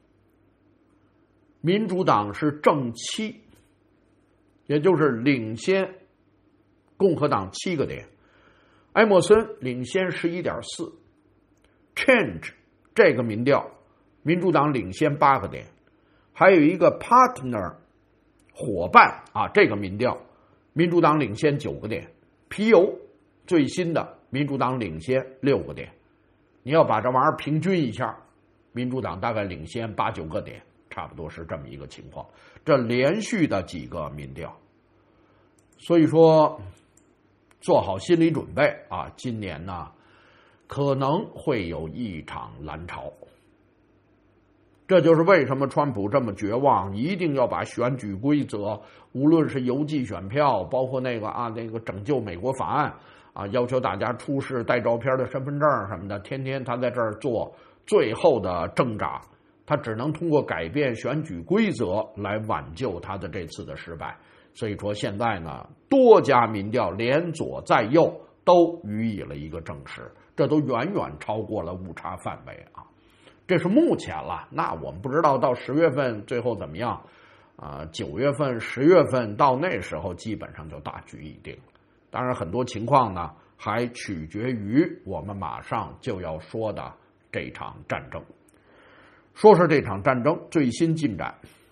民主党是正7，也就是领先共和党7个点。埃默森领先11.4 ，Change 这个民调，民主党领先8个点，还有一个 Partner 伙伴啊，这个民调，民主党领先9个点，皮尤最新的民主党领先6个点，你要把这玩意儿平均一下，民主党大概领先8-9个点，差不多是这么一个情况。这连续的几个民调，所以说。做好心理准备啊！今年呢，可能会有一场蓝潮。这就是为什么川普这么绝望，一定要把选举规则，无论是邮寄选票，包括那个拯救美国法案啊，要求大家出示带照片的身份证什么的，天天他在这儿做最后的挣扎，他只能通过改变选举规则来挽救他的这次的失败。所以说现在呢，多家民调连左在右都予以了一个证实，这都远远超过了误差范围啊。这是目前了，那我们不知道到10月份最后怎么样9月份、10月份到那时候基本上就大局已定。当然很多情况呢还取决于我们马上就要说的这场战争。说说这场战争最新进展。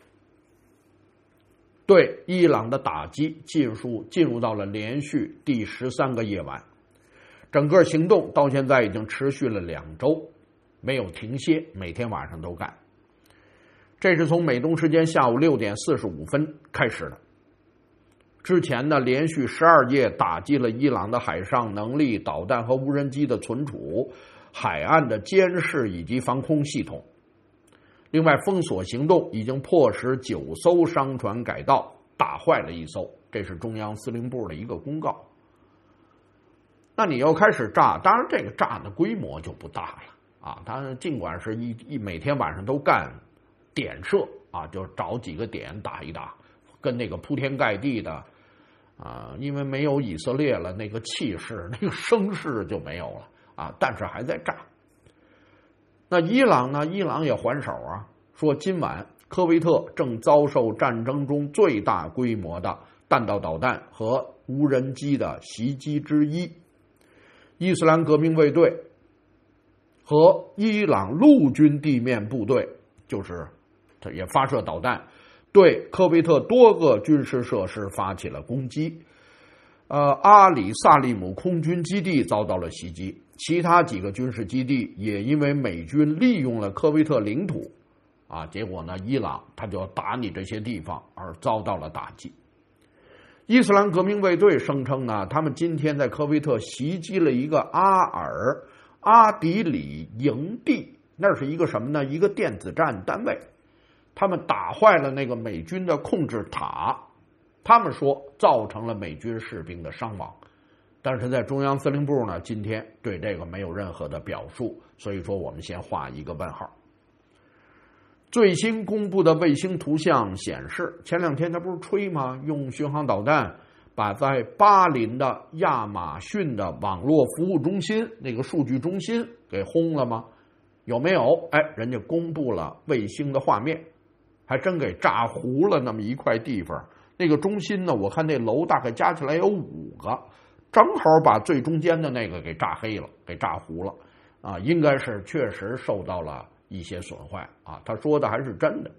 对伊朗的打击进入到了连续第13个夜晚，整个行动到现在已经持续了2周，没有停歇，每天晚上都干。这是从美东时间下午6点45分开始的。之前呢，连续12夜打击了伊朗的海上能力、导弹和无人机的存储、海岸的监视以及防空系统。另外，封锁行动已经迫使9艘商船改道，打坏了1艘，这是中央司令部的一个公告。那你要开始炸，当然这个炸的规模就不大了啊。当然，尽管是每天晚上都干点射啊，就找几个点打一打，跟那个铺天盖地的因为没有以色列了，那个气势、那个声势就没有了啊。但是还在炸。那伊朗呢？伊朗也还手啊，说今晚科威特正遭受战争中最大规模的弹道导弹和无人机的袭击之一。伊斯兰革命卫队和伊朗陆军地面部队就是也发射导弹，对科威特多个军事设施发起了攻击。阿里萨利姆空军基地遭到了袭击，其他几个军事基地也因为美军利用了科威特领土结果呢，伊朗他就要打你这些地方而遭到了打击。伊斯兰革命卫队声称呢，他们今天在科威特袭击了一个阿迪里营地，那是一个什么呢？一个电子战单位，他们打坏了那个美军的控制塔，他们说造成了美军士兵的伤亡，但是在中央司令部呢，今天对这个没有任何的表述，所以说我们先画一个问号。最新公布的卫星图像显示，前2天他不是吹吗？用巡航导弹把在巴林的亚马逊的网络服务中心那个数据中心给轰了吗？有没有？人家公布了卫星的画面，还真给炸糊了那么一块地方。那个中心呢，我看那楼大概加起来有5个，正好把最中间的那个给炸黑了，给炸糊了应该是确实受到了一些损坏他说的还是真的。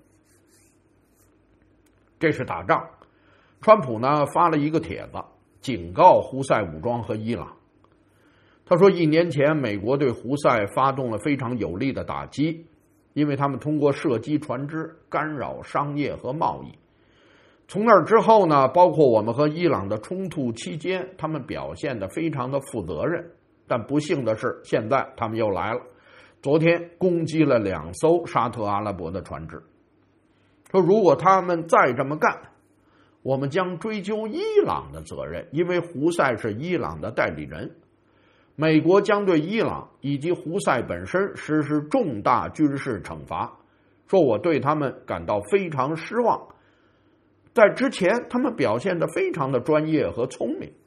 这是打仗，川普呢发了一个帖子，警告胡塞武装和伊朗。他说1年前美国对胡塞发动了非常有力的打击， 因为他们通过射击船只干扰商业和贸易。从那之后呢，包括我们和伊朗的冲突期间，他们表现得非常的负责任。但不幸的是，现在他们又来了，昨天攻击了2艘沙特阿拉伯的船只。说如果他们再这么干，我们将追究伊朗的责任，因为胡塞是伊朗的代理人。美国将对伊朗以及胡塞本身实施重大军事惩罚。说我对他们感到非常失望。在之前，他们表现得非常的专业和聪明。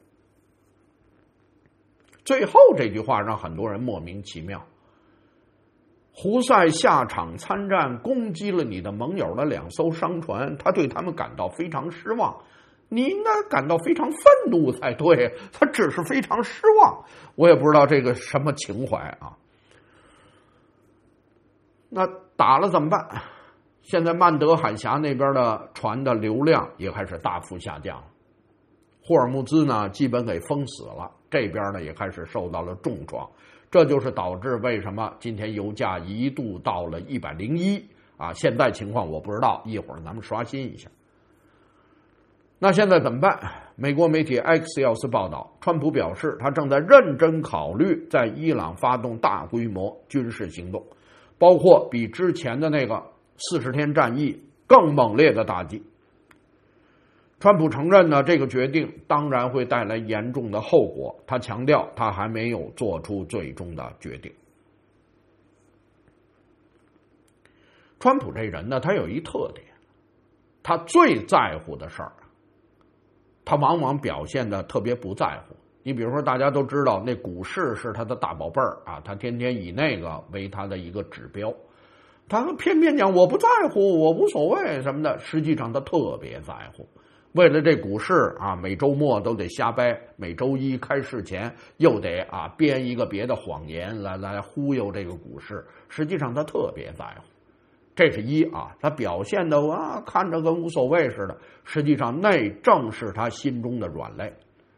最后这句话让很多人莫名其妙。胡塞下场参战，攻击了你的盟友的2艘商船，他对他们感到非常失望。你应该感到非常愤怒才对，他只是非常失望。我也不知道这个什么情怀啊。那打了怎么办？现在曼德海峡那边的船的流量也开始大幅下降，霍尔木兹呢基本给封死了，这边呢也开始受到了重创，这就是导致为什么今天油价一度到了101啊，现在情况我不知道，一会儿咱们刷新一下。那现在怎么办？美国媒体 Axios 报道，川普表示他正在认真考虑在伊朗发动大规模军事行动，包括比之前的那个40天战役更猛烈的打击。川普承认呢，这个决定当然会带来严重的后果，他强调他还没有做出最终的决定。川普这人呢，他有一特点，他最在乎的事儿，他往往表现的特别不在乎。你比如说，大家都知道那股市是他的大宝贝儿啊，他天天以那个为他的一个指标，他偏偏讲我不在乎，我无所谓什么的，实际上他特别在乎。为了这股市啊，每周末都得瞎掰，每周一开市前又得编一个别的谎言来忽悠这个股市，实际上他特别在乎。这是一啊，他表现的看着跟无所谓似的，实际上那正是他心中的软肋。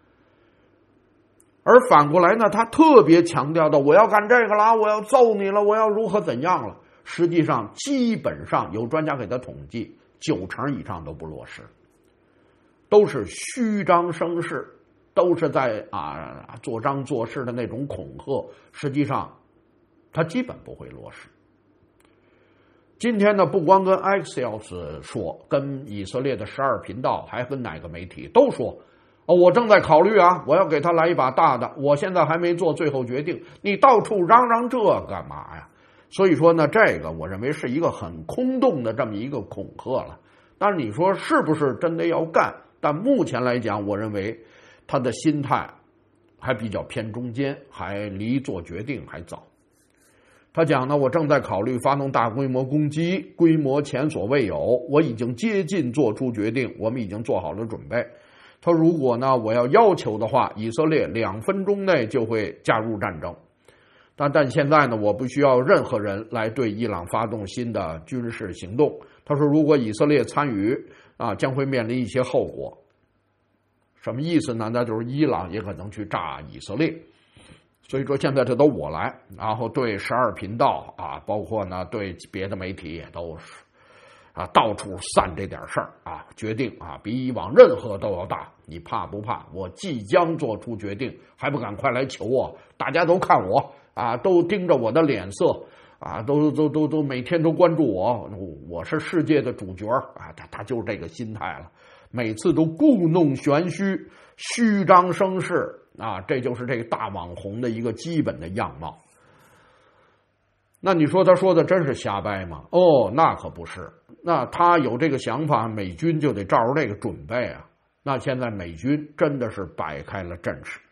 而反过来呢，他特别强调的我要干这个了，我要揍你了，我要如何怎样了，实际上基本上有专家给他统计，90%以上都不落实，都是虚张声势，都是在做张做势的那种恐吓，实际上他基本不会落实。今天呢，不光跟 Axios 说，跟以色列的12频道，还跟哪个媒体都说，我正在考虑啊，我要给他来一把大的，我现在还没做最后决定，你到处嚷嚷这干嘛呀？所以说呢，这个我认为是一个很空洞的这么一个恐吓了。但是你说是不是真的要干？但目前来讲，我认为他的心态还比较偏中间，还离做决定还早。他讲呢，我正在考虑发动大规模攻击，规模前所未有，我已经接近做出决定，我们已经做好了准备。他如果呢我要求的话，以色列2分钟内就会加入战争。但现在呢，我不需要任何人来对伊朗发动新的军事行动。他说，如果以色列参与将会面临一些后果。什么意思呢？那就是伊朗也可能去炸以色列。所以说现在这都我来，然后对12频道包括呢对别的媒体也都是到处散这点事儿决定比以往任何都要大。你怕不怕？我即将做出决定，还不赶快来求我？大家都看我都盯着我的脸色都每天都关注我，我是世界的主角他就是这个心态了，每次都故弄玄虚，虚张声势这就是这个大网红的一个基本的样貌。那你说他说的真是瞎掰吗？那可不是。那他有这个想法，美军就得照着这个准备啊。那现在美军真的是摆开了阵势。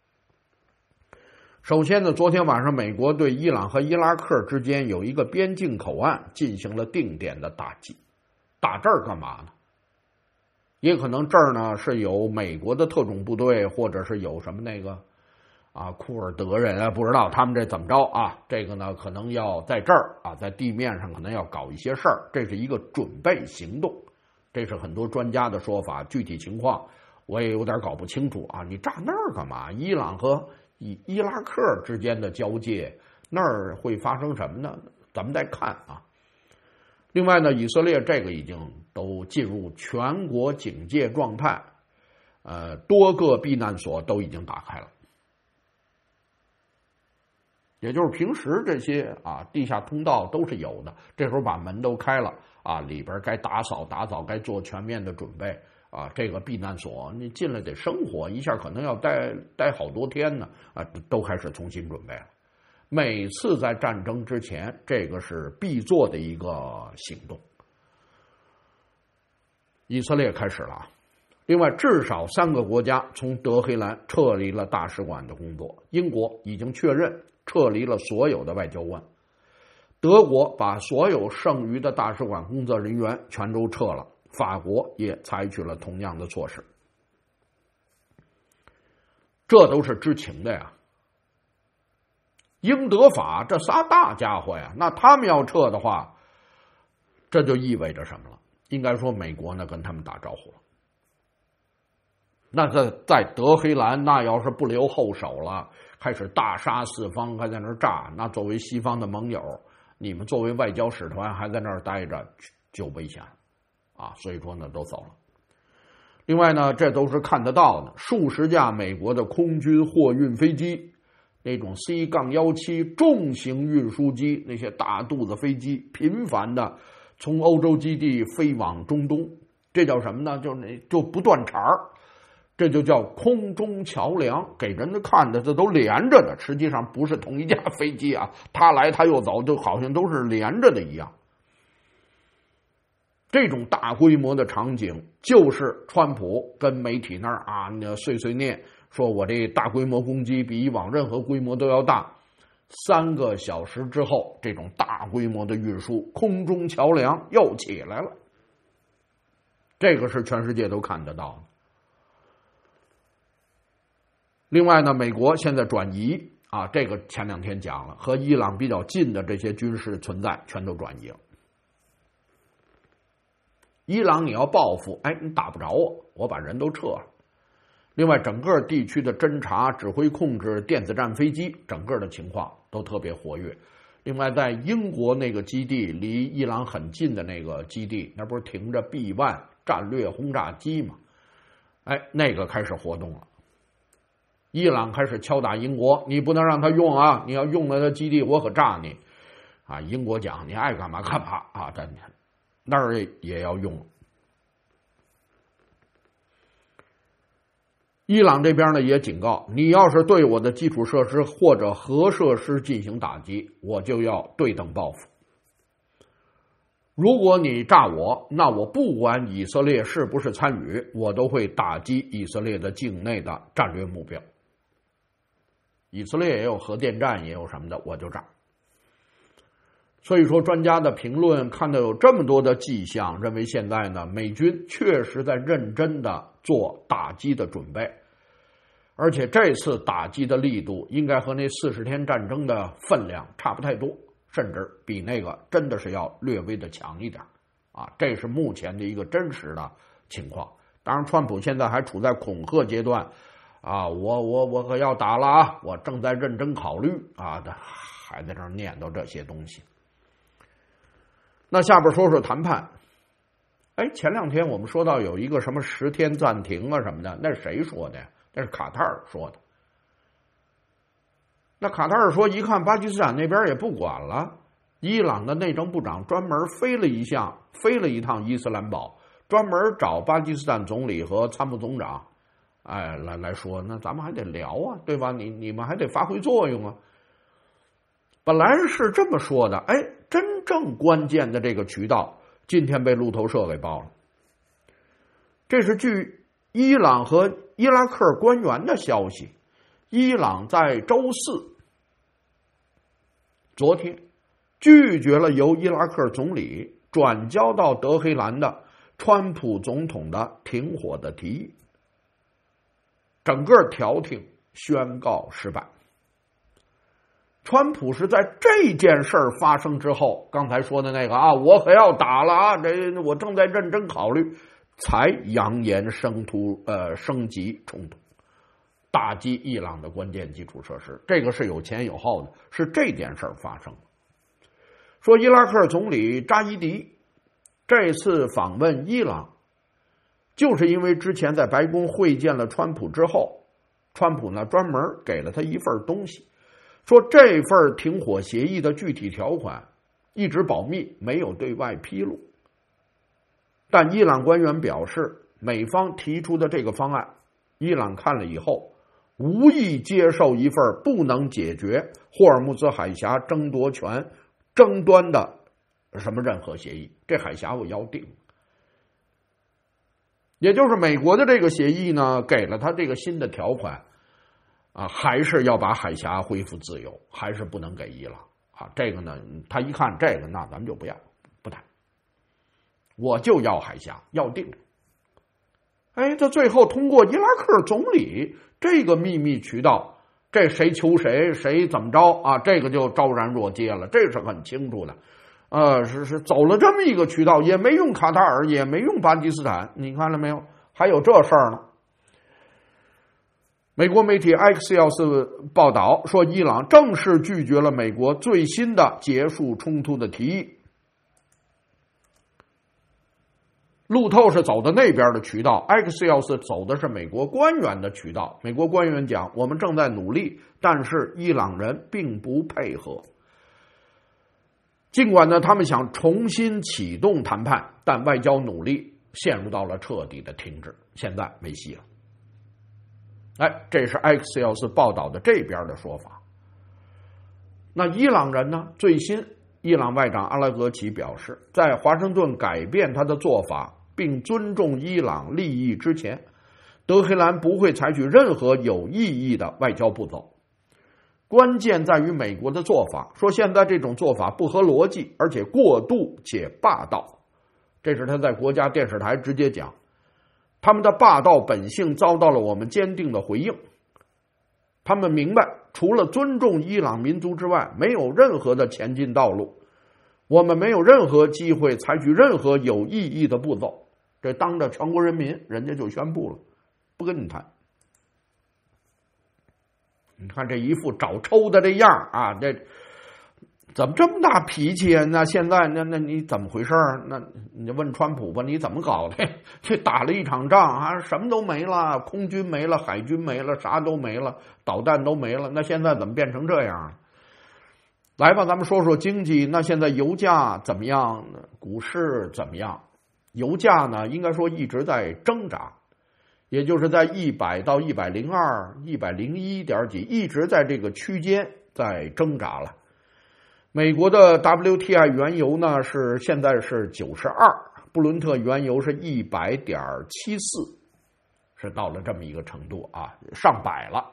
首先呢，昨天晚上美国对伊朗和伊拉克之间有一个边境口岸进行了定点的打击。打这儿干嘛呢？也可能这儿呢是有美国的特种部队，或者是有什么那个库尔德人不知道他们这怎么着这个呢可能要在这儿在地面上可能要搞一些事儿，这是一个准备行动，这是很多专家的说法，具体情况我也有点搞不清楚你炸那儿干嘛？伊朗和伊拉克之间的交界，那儿会发生什么呢？咱们再看另外呢，以色列这个已经都进入全国警戒状态，多个避难所都已经打开了，也就是平时这些地下通道都是有的，这时候把门都开了里边该打扫，该做全面的准备这个避难所你进来得生活一下，可能要待好多天呢都开始重新准备了。每次在战争之前，这个是必做的一个行动。以色列开始了。另外，至少3个国家从德黑兰撤离了大使馆的工作。英国已经确认撤离了所有的外交官，德国把所有剩余的大使馆工作人员全都撤了，法国也采取了同样的措施。这都是知情的呀。英德法这仨大家伙呀，那他们要撤的话，这就意味着什么了？应该说美国呢跟他们打招呼了。那在德黑兰，那要是不留后手了，开始大杀四方，还在那儿炸，那作为西方的盟友，你们作为外交使团还在那儿待着，就危险所以说呢都走了。另外呢，这都是看得到的，数十架美国的空军货运飞机，那种 C-17 重型运输机，那些大肚子飞机频繁的从欧洲基地飞往中东，这叫什么呢？就不断茬儿，这就叫空中桥梁，给人家看的这都连着的，实际上不是同一架飞机他来他又走，就好像都是连着的一样。这种大规模的场景，就是川普跟媒体那儿碎碎念，说我这大规模攻击比以往任何规模都要大。3个小时之后，这种大规模的运输空中桥梁又起来了，这个是全世界都看得到的。另外呢，美国现在转移这个前2天讲了，和伊朗比较近的这些军事存在全都转移了。伊朗你要报复，你打不着我把人都撤了。另外，整个地区的侦察、指挥控制、电子战飞机，整个的情况都特别活跃。另外，在英国那个基地，离伊朗很近的那个基地，那不是停着 B-1 战略轰炸机吗？那个开始活动了。伊朗开始敲打英国，你不能让他用你要用了他基地，我可炸你英国讲你爱干嘛干嘛那儿也要用。伊朗这边呢也警告，你要是对我的基础设施或者核设施进行打击，我就要对等报复。如果你炸我，那我不管以色列是不是参与，我都会打击以色列的境内的战略目标。以色列也有核电站，也有什么的，我就炸。所以说，专家的评论看到有这么多的迹象，认为现在呢，美军确实在认真的做打击的准备，而且这次打击的力度应该和那40天战争的分量差不太多，甚至比那个真的是要略微的强一点这是目前的一个真实的情况。当然，川普现在还处在恐吓阶段我可要打了我正在认真考虑还在这儿念叨这些东西。那下边说说谈判。前2天我们说到有一个什么10天暂停什么的，那是谁说的呀？那是卡塔尔说的。那卡塔尔说，一看巴基斯坦那边也不管了，伊朗的内政部长专门飞了一趟伊斯兰堡，专门找巴基斯坦总理和参谋总长来说，那咱们还得聊对吧？你们还得发挥作用本来是这么说的，真正关键的这个渠道今天被路透社给爆了。这是据伊朗和伊拉克官员的消息，伊朗在周4昨天拒绝了由伊拉克总理转交到德黑兰的川普总统的停火的提议，整个调停宣告失败。川普是在这件事儿发生之后，刚才说的那个我可要打了我正在认真考虑，才扬言升级冲突，打击伊朗的关键基础设施。这个是有前有后的，是这件事儿发生。说伊拉克总理扎伊迪这次访问伊朗，就是因为之前在白宫会见了川普之后，川普呢专门给了他一份东西，说这份停火协议的具体条款一直保密，没有对外披露。但伊朗官员表示，美方提出的这个方案，伊朗看了以后，无意接受一份不能解决霍尔木兹海峡争夺权争端的什么任何协议。这海峡我要定，也就是美国的这个协议呢，给了他这个新的条款啊，还是要把海峡恢复自由，还是不能给伊朗啊。这个呢，他一看这个，那咱们就不谈，我就要海峡，要定。哎，这最后通过伊拉克总理这个秘密渠道，这谁求谁，谁怎么着啊？这个就昭然若揭了，这是很清楚的。是走了这么一个渠道，也没用卡塔尔，也没用巴基斯坦，你看了没有？还有这事儿呢。美国媒体 Axios 报道说，伊朗正式拒绝了美国最新的结束冲突的提议。路透是走的那边的渠道 ，Axios 走的是美国官员的渠道。美国官员讲，我们正在努力，但是伊朗人并不配合。尽管呢，他们想重新启动谈判，但外交努力陷入到了彻底的停滞，现在没戏了。哎，这是 Axios 报道的这边的说法。那伊朗人呢？最新伊朗外长阿拉格齐表示，在华盛顿改变他的做法并尊重伊朗利益之前，德黑兰不会采取任何有意义的外交步骤。关键在于美国的做法，说现在这种做法不合逻辑，而且过度且霸道。这是他在国家电视台直接讲，他们的霸道本性遭到了我们坚定的回应。他们明白，除了尊重伊朗民族之外，没有任何的前进道路。我们没有任何机会采取任何有意义的步骤。这当着全国人民，人家就宣布了，不跟你谈。你看这一副找抽的这样啊，这怎么这么大脾气啊？那现在那你怎么回事？那你就问川普吧，你怎么搞的？这打了一场仗啊，什么都没了，空军没了，海军没了，啥都没了，导弹都没了。那现在怎么变成这样？来吧，咱们说说经济。那现在油价怎么样？股市怎么样？油价呢，应该说一直在挣扎。也就是在100到102、101点几，一直在这个区间在挣扎了。美国的 WTI 原油呢现在是92，布伦特原油是100.74，是到了这么一个程度啊，上百了。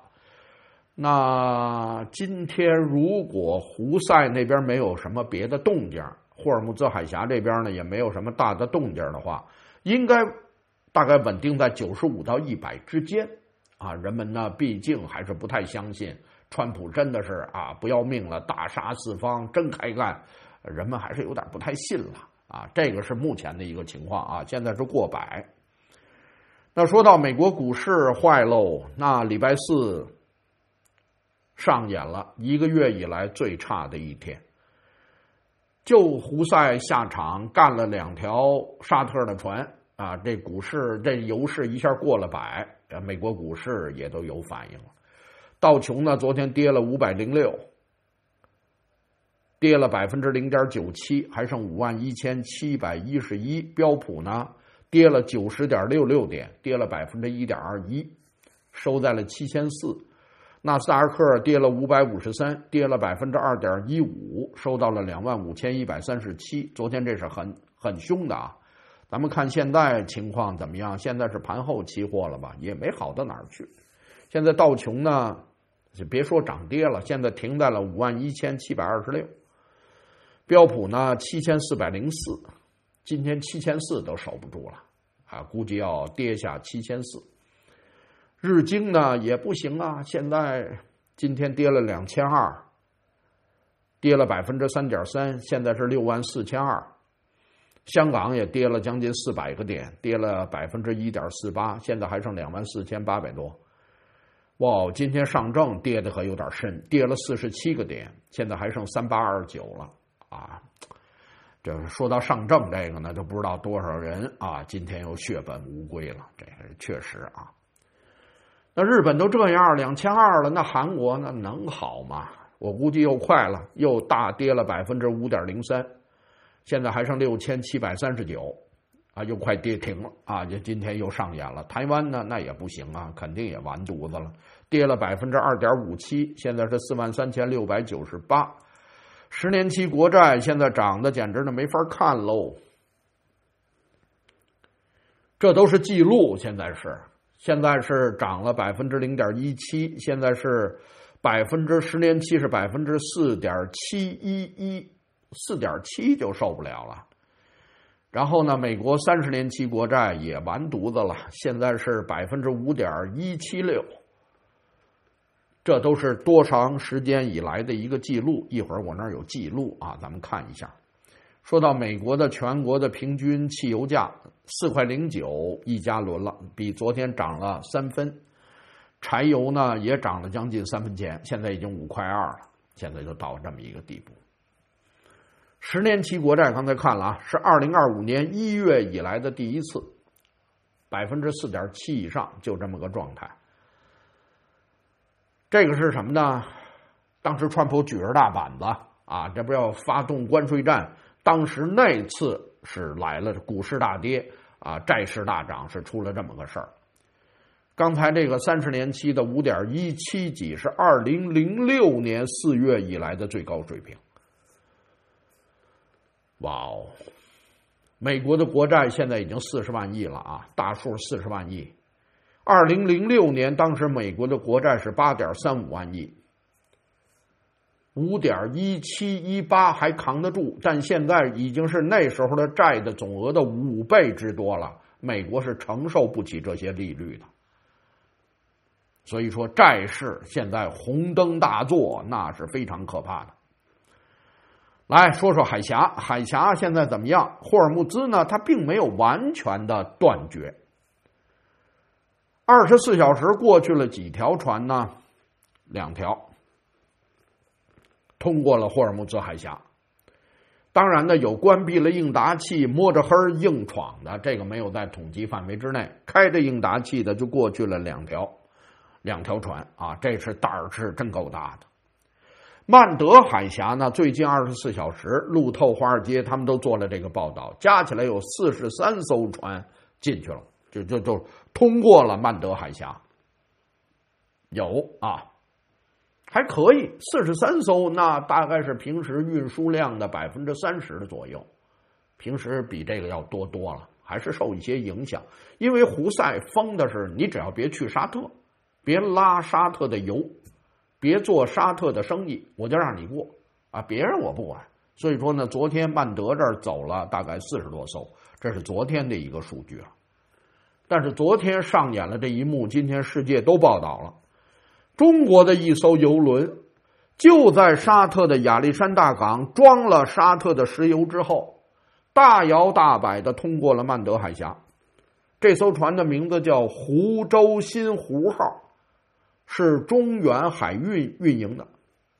那今天如果胡塞那边没有什么别的动静，霍尔木兹海峡这边呢也没有什么大的动静的话，应该大概稳定在95到100之间啊。人们呢毕竟还是不太相信川普真的是不要命了，大杀四方，真开干，人们还是有点不太信了啊。这个是目前的一个情况啊，现在是过百。那说到美国股市坏喽，那礼拜四上演了1个月以来最差的一天。就胡塞下场干了2条沙特的船啊，这股市这油市一下过了100，美国股市也都有反应了。道琼呢昨天跌了506，跌了 0.97%， 还剩51,711。标普呢跌了 90.66 点，跌了 1.21%， 收在了7400。纳斯达克跌了553，跌了 2.15%， 收到了25,137。昨天这是很凶的啊。咱们看现在情况怎么样？现在是盘后期货了吧，也没好到哪儿去。现在道琼呢就别说涨跌了，现在停在了51,726。标普呢7404，今天7400都守不住了啊，估计要跌下7400。日经呢也不行啊，现在今天跌了2200，跌了 3.3%， 现在是64200。香港也跌了将近400个点，跌了 1.48%， 现在还剩24,800多。哇，今天上证跌的可有点深，跌了47个点，现在还剩3829了啊。 这说到上证这个呢，就不知道多少人啊，今天又血本无归了。这个确实啊。那日本都这样2200了，那韩国那能好吗？我估计又快了，又大跌了5.03%，现在还剩6739啊，又快跌停了啊！就今天又上演了。台湾呢，那也不行啊，肯定也完犊子了，跌了2.57%，现在是43698。10年期国债现在涨得简直的没法看喽。这都是记录，现在是涨了0.17%，现在是10年期是4.711，4.7就受不了了。然后呢，美国30年期国债也完犊子了，现在是5.176%。这都是多长时间以来的一个记录，一会儿我那儿有记录啊，咱们看一下。说到美国的全国的平均汽油价4.09一加仑了，比昨天涨了3分。柴油呢也涨了将近3分钱，现在已经5.2了，现在就到这么一个地步。10年期国债刚才看了啊，是2025年1月以来的第一次，4.7%以上，就这么个状态。这个是什么呢？当时川普举着大板子啊，这不要发动关税战，当时那次是来了，股市大跌啊，债市大涨，是出了这么个事儿。刚才这个30年期的5.17几是2006年4月以来的最高水平。哇哦，美国的国债现在已经40万亿了啊，大数40万亿。2006年当时美国的国债是8.35万亿，5.1718还扛得住，但现在已经是那时候的债的总额的5倍之多了，美国是承受不起这些利率的。所以说债市现在红灯大作，那是非常可怕的。来说说海峡，海峡现在怎么样？霍尔木兹呢，它并没有完全的断绝。24小时过去了，几条船呢？2条通过了霍尔木兹海峡。当然呢，有关闭了应答器摸着黑硬闯的，这个没有在统计范围之内。开着应答器的就过去了2条船啊，这是胆儿是真够大的。曼德海峡呢，最近24小时，路透、华尔街他们都做了这个报道，加起来有43艘船进去了，就通过了曼德海峡。有啊，还可以，43艘，那大概是平时运输量的30%的左右，平时比这个要多了，还是受一些影响。因为胡塞封的是你只要别去沙特，别拉沙特的油，别做沙特的生意，我就让你过啊，别人我不管。所以说呢，昨天曼德这儿走了大概40多艘，这是昨天的一个数据啊。但是昨天上演了这一幕，今天世界都报道了。中国的一艘油轮就在沙特的亚历山大港装了沙特的石油之后，大摇大摆的通过了曼德海峡。这艘船的名字叫湖州新湖号，是中远海运运营的。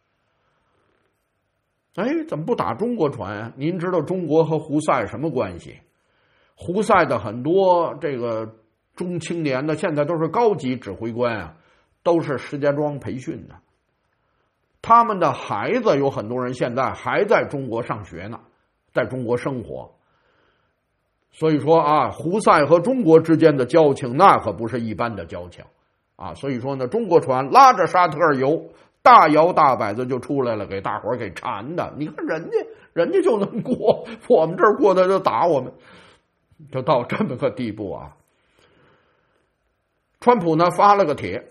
哎，怎么不打中国船啊？您知道中国和胡塞什么关系？胡塞的很多这个中青年的现在都是高级指挥官啊，都是石家庄培训的。他们的孩子有很多人现在还在中国上学呢，在中国生活。所以说啊，胡塞和中国之间的交情那可不是一般的交情啊。所以说呢，中国船拉着沙特油大摇大摆的就出来了，给大伙儿给馋的。你看人家就能过，我们这儿过的就打我们，就到这么个地步啊。川普呢发了个帖，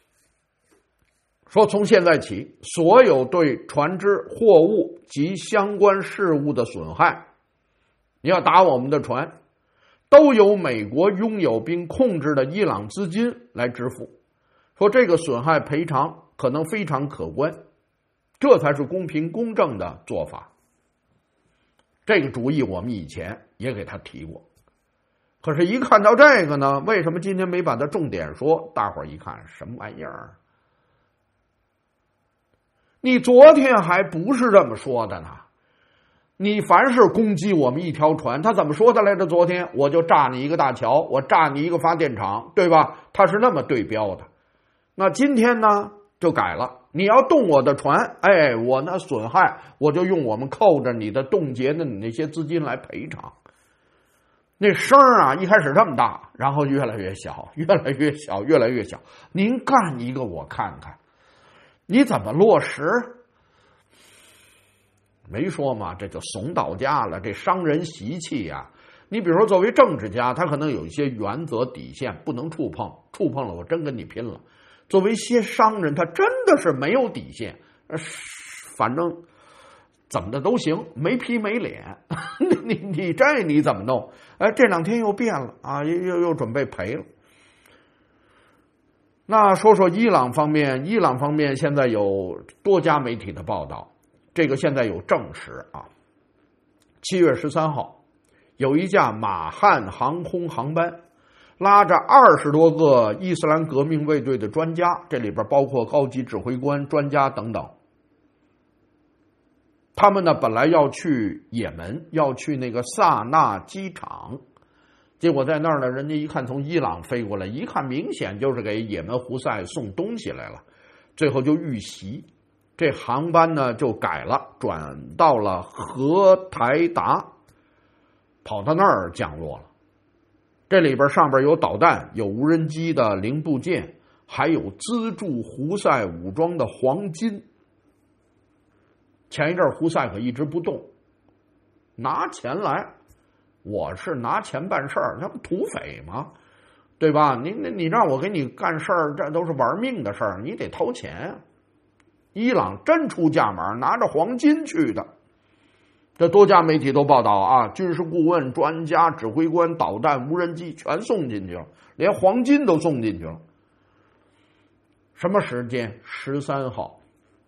说从现在起，所有对船只、货物及相关事务的损害，你要打我们的船，都由美国拥有并控制的伊朗资金来支付。说这个损害赔偿可能非常可观，这才是公平公正的做法。这个主意我们以前也给他提过，可是一看到这个呢，为什么今天没把它重点说？大伙儿一看，什么玩意儿？你昨天还不是这么说的呢？ 你凡是攻击我们一条船，他怎么说的来着？昨天我就炸你一个大桥，我炸你一个发电厂，对吧？他是那么对标的。那今天呢就改了，你要动我的船，哎，我呢损害，我就用我们扣着你的冻结的你那些资金来赔偿。那声啊，一开始这么大，然后越来越小，越来越小，越来越小。您干一个我看看，你怎么落实？没说嘛，这就怂到家了，这伤人习气呀。你比如说，作为政治家，他可能有一些原则底线不能触碰，触碰了我真跟你拼了。作为一些商人，他真的是没有底线，反正怎么的都行，没皮没脸。你这你怎么弄？哎，这两天又变了啊，又准备赔了。那说说伊朗方面，伊朗方面现在有多家媒体的报道。这个现在有证实啊，7月13号，有一架马汉航空航班，拉着20多个伊斯兰革命卫队的专家，这里边包括高级指挥官、专家等等。他们呢本来要去也门，要去那个萨那机场，结果在那儿呢，人家一看从伊朗飞过来，一看明显就是给也门胡塞送东西来了，最后就遇袭。这航班呢就改了，转到了荷台达，跑到那儿降落了。这里边上边有导弹，有无人机的零部件，还有资助胡塞武装的黄金。前一阵胡塞可一直不动，拿钱来，我是拿钱办事儿，那不土匪吗？对吧？你让我给你干事儿，这都是玩命的事儿，你得掏钱啊。伊朗真出价码，拿着黄金去的。这多家媒体都报道啊，军事顾问、专家、指挥官、导弹、无人机全送进去了，连黄金都送进去了。什么时间？13号。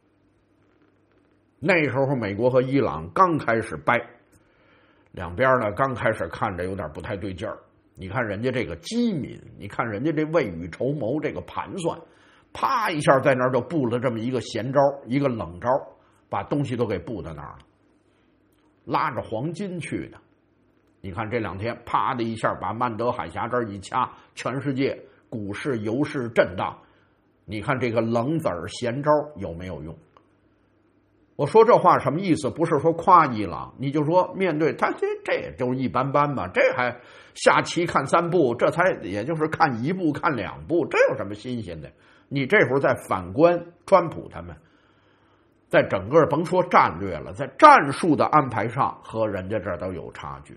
那时候美国和伊朗刚开始掰，两边呢刚开始看着有点不太对劲儿。你看人家这个机敏，你看人家这未雨绸缪，这个盘算。啪一下在那儿就布了这么一个闲招，一个冷招，把东西都给布在那儿了，拉着黄金去的。你看这两天啪的一下把曼德海峡这儿一掐，全世界股市油市震荡。你看这个冷子儿闲招有没有用？我说这话什么意思？不是说夸伊朗，你就说面对他这也就是一般般嘛，这还下棋看3步，这才也就是看1步看2步，这有什么新鲜的？你这会儿在反观川普他们，在整个甭说战略了，在战术的安排上和人家这儿都有差距的。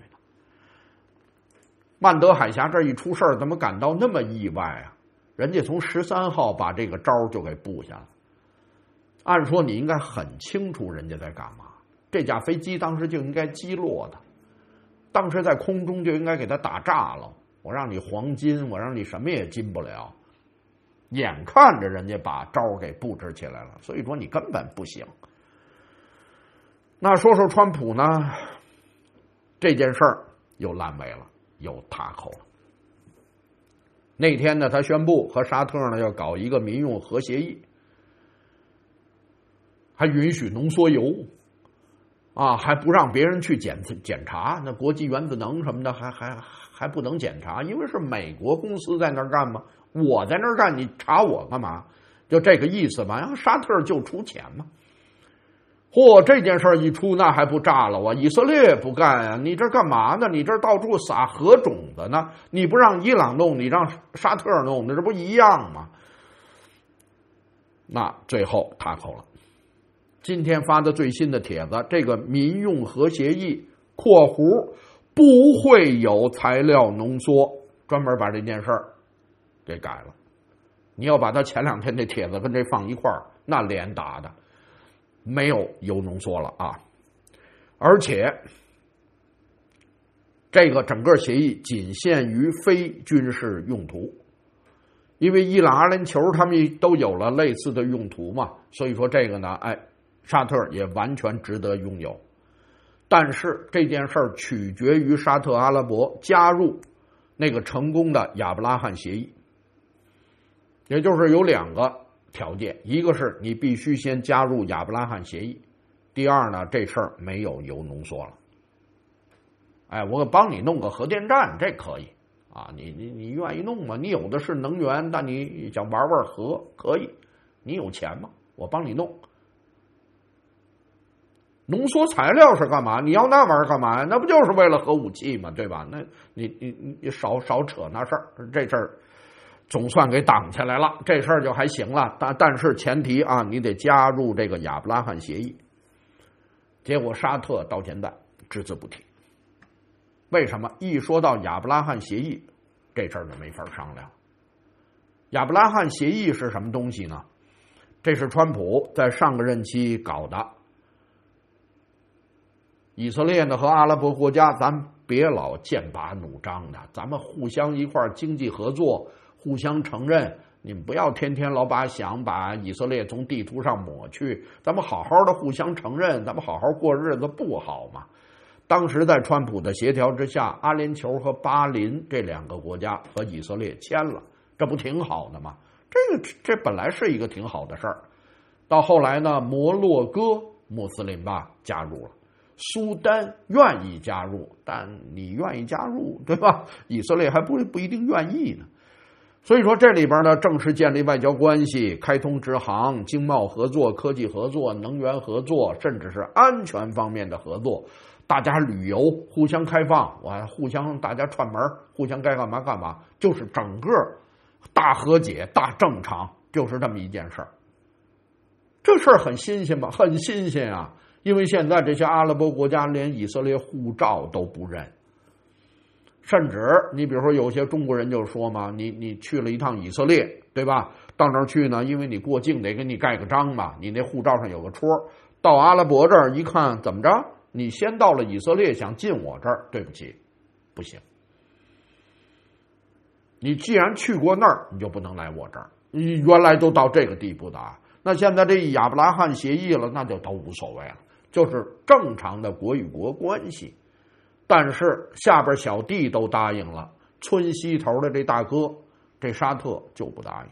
曼德海峡这一出事儿，怎么感到那么意外啊？人家从13号把这个招就给布下了。按说你应该很清楚人家在干嘛，这架飞机当时就应该击落的，当时在空中就应该给它打炸了。我让你黄金，我让你什么也进不了。眼看着人家把招给布置起来了，所以说你根本不行。那说说川普呢，这件事儿又烂尾了，又塌口了。那天呢，他宣布和沙特呢要搞一个民用核协议，还允许浓缩铀啊，还不让别人去检查，那国际原子能什么的还不能检查，因为是美国公司在那儿干嘛，我在那儿干，你查我干嘛？就这个意思吧。然后沙特就出钱嘛。嚯，这件事一出，那还不炸了啊？以色列不干啊，你这干嘛呢？你这到处撒核种子呢？你不让伊朗弄，你让沙特弄，那这不一样吗？那最后塌口了。今天发的最新的帖子，这个民用核协议（括弧不会有材料浓缩），专门把这件事儿给改了。你要把他前2天那帖子跟这放一块儿，那脸打的没有铀浓缩了啊！而且这个整个协议仅限于非军事用途，因为伊朗、阿联酋他们都有了类似的用途嘛，所以说这个呢，沙特也完全值得拥有。但是这件事儿取决于沙特阿拉伯加入那个成功的亚伯拉罕协议，也就是有2个条件，一个是你必须先加入亚伯拉罕协议， 第二呢，这事儿没有铀浓缩了。哎，我帮你弄个核电站，这可以啊，你愿意弄吗？你有的是能源，但你想玩玩核可以，你有钱吗？我帮你弄。浓缩材料是干嘛？你要那玩意儿干嘛呀？那不就是为了核武器吗？对吧？那你少扯那事儿，这事儿总算给挡下来了，这事儿就还行了。但是前提啊，你得加入这个亚伯拉罕协议。结果沙特到现在只字不提。为什么？一说到亚伯拉罕协议，这事儿就没法商量。亚伯拉罕协议是什么东西呢？这是川普在上个任期搞的。以色列呢和阿拉伯国家，咱别老剑拔弩张的，咱们互相一块儿经济合作，互相承认。你们不要天天老想把以色列从地图上抹去，咱们好好的互相承认，咱们好好过日子不好吗？当时在川普的协调之下，阿联酋和巴林这2个国家和以色列签了，这不挺好的吗？这本来是一个挺好的事儿。到后来呢，摩洛哥穆斯林吧加入了，苏丹愿意加入，但你愿意加入，对吧？以色列还不一定愿意呢。所以说这里边呢，正式建立外交关系，开通直航、经贸合作、科技合作、能源合作，甚至是安全方面的合作。大家旅游互相开放，互相大家串门，互相该干嘛干嘛，就是整个大和解、大正常，就是这么一件事儿。这事儿很新鲜吧？很新鲜啊！因为现在这些阿拉伯国家连以色列护照都不认。甚至你比如说有些中国人就说嘛，你去了一趟以色列，对吧？到那儿去呢，因为你过境得给你盖个章嘛，你那护照上有个戳。到阿拉伯这儿一看，怎么着？你先到了以色列，想进我这儿，对不起，不行。你既然去过那儿，你就不能来我这儿。你原来都到这个地步的啊，那现在这亚伯拉罕协议了，那就都无所谓了，就是正常的国与国关系。但是下边小弟都答应了，村西头的这大哥，这沙特就不答应。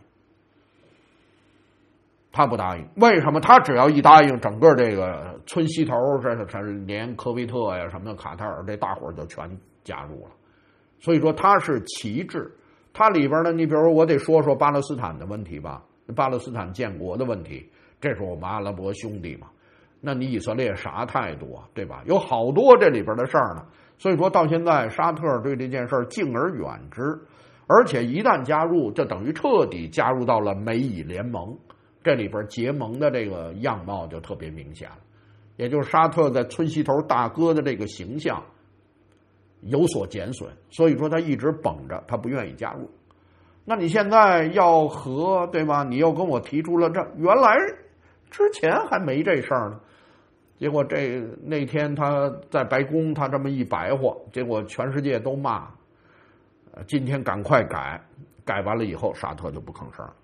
他不答应，为什么？他只要一答应，整个这个村西头，这连科威特呀、什么的卡塔尔，这大伙儿就全加入了。所以说他是旗帜，它里边呢，你比如说我得说说巴勒斯坦的问题吧，巴勒斯坦建国的问题，这是我们阿拉伯兄弟嘛。那你以色列啥态度啊？对吧？有好多这里边的事儿呢。所以说到现在，沙特对这件事儿敬而远之，而且一旦加入，就等于彻底加入到了美以联盟。这里边结盟的这个样貌就特别明显了，也就是沙特在村西头大哥的这个形象有所减损，所以说他一直绷着，他不愿意加入。那你现在要和，对吧？你又跟我提出了这，原来之前还没这事儿呢，结果那天他在白宫他这么一白话，结果全世界都骂，今天赶快改完了以后，沙特就不吭声了。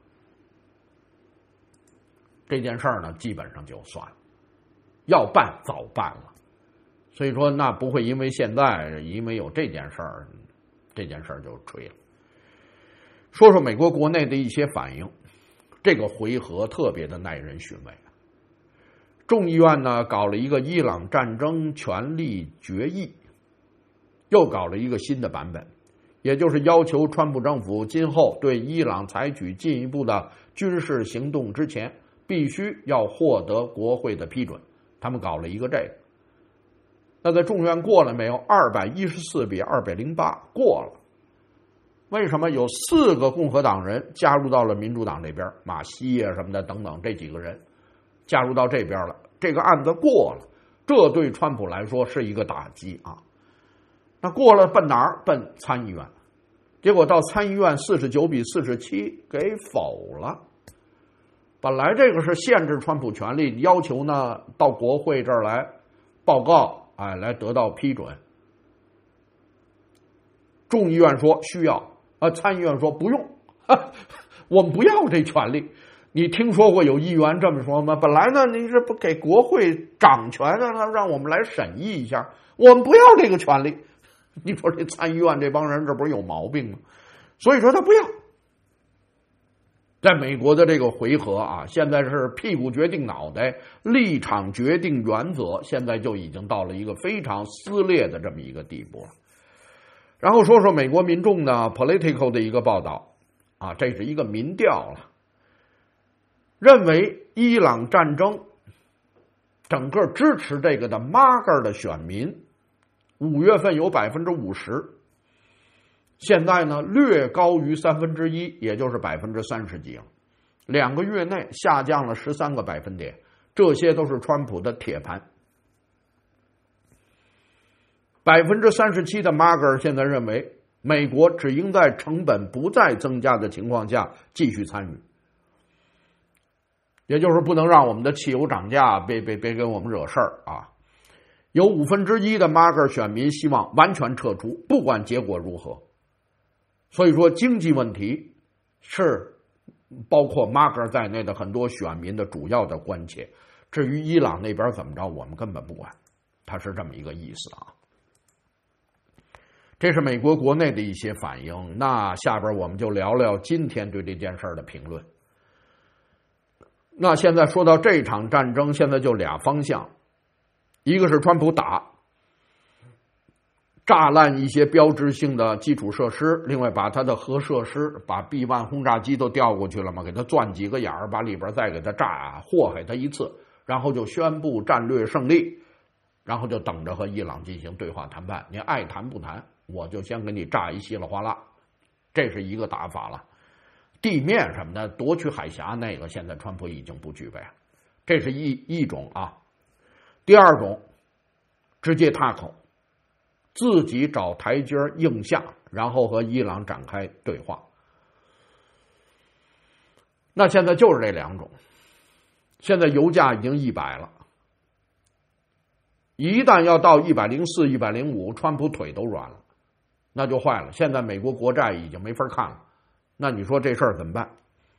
这件事儿呢，基本上就算了，要办早办了。所以说，那不会因为现在因为有这件事儿就吹了。说说美国国内的一些反应，这个回合特别的耐人寻味。众议院呢搞了一个伊朗战争权利决议，又搞了一个新的版本，也就是要求川普政府今后对伊朗采取进一步的军事行动之前，必须要获得国会的批准。他们搞了一个这个。那在众院过了没有？214比208过了。为什么？有4个共和党人加入到了民主党这边，马西啊什么的等等，这几个人加入到这边了，这个案子过了，这对川普来说是一个打击啊。那过了奔哪儿？奔参议院。结果到参议院49比47给否了。本来这个是限制川普权利，要求呢到国会这儿来报告，来得到批准。众议院说需要，参议院说不用，我们不要这权利。你听说过有议员这么说吗？本来呢，你这不给国会掌权啊，让我们来审议一下，我们不要这个权利。你说这参议院这帮人这不是有毛病吗？所以说他不要。 在美国的这个回合啊，现在是屁股决定脑袋，立场决定原则，现在就已经到了一个非常撕裂的这么一个地步了。然后说说美国民众呢 Politico 的一个报道啊，这是一个民调了，认为伊朗战争整个支持这个的 MAGA 的选民5月份有 50%， 现在呢略高于1/3，也就是30%几了，2个月内下降了13个百分点，这些都是川普的铁盘。37%的 MAGA 现在认为美国只应在成本不再增加的情况下继续参与，也就是不能让我们的汽油涨价，别给我们惹事儿啊。有1/5的 MAGA 选民希望完全撤出，不管结果如何。所以说经济问题是包括 MAGA 在内的很多选民的主要的关切。至于伊朗那边怎么着，我们根本不管，它是这么一个意思啊。这是美国国内的一些反应，那下边我们就聊聊今天对这件事的评论。那现在说到这场战争，现在就俩方向，一个是川普炸烂一些标志性的基础设施，另外把他的核设施，把 B1 轰炸机都调过去了嘛，给他钻几个眼儿，把里边再给他炸，祸害他一次，然后就宣布战略胜利，然后就等着和伊朗进行对话谈判，你爱谈不谈，我就先给你炸一稀里哗啦，这是一个打法了。地面什么的夺取海峡那个，现在川普已经不具备，这是一种啊。第二种，直接踏口，自己找台阶硬下，然后和伊朗展开对话。那现在就是这两种。现在油价已经100了，一旦要到104、105，川普腿都软了，那就坏了。现在美国国债已经没法看了，那你说这事儿怎么办？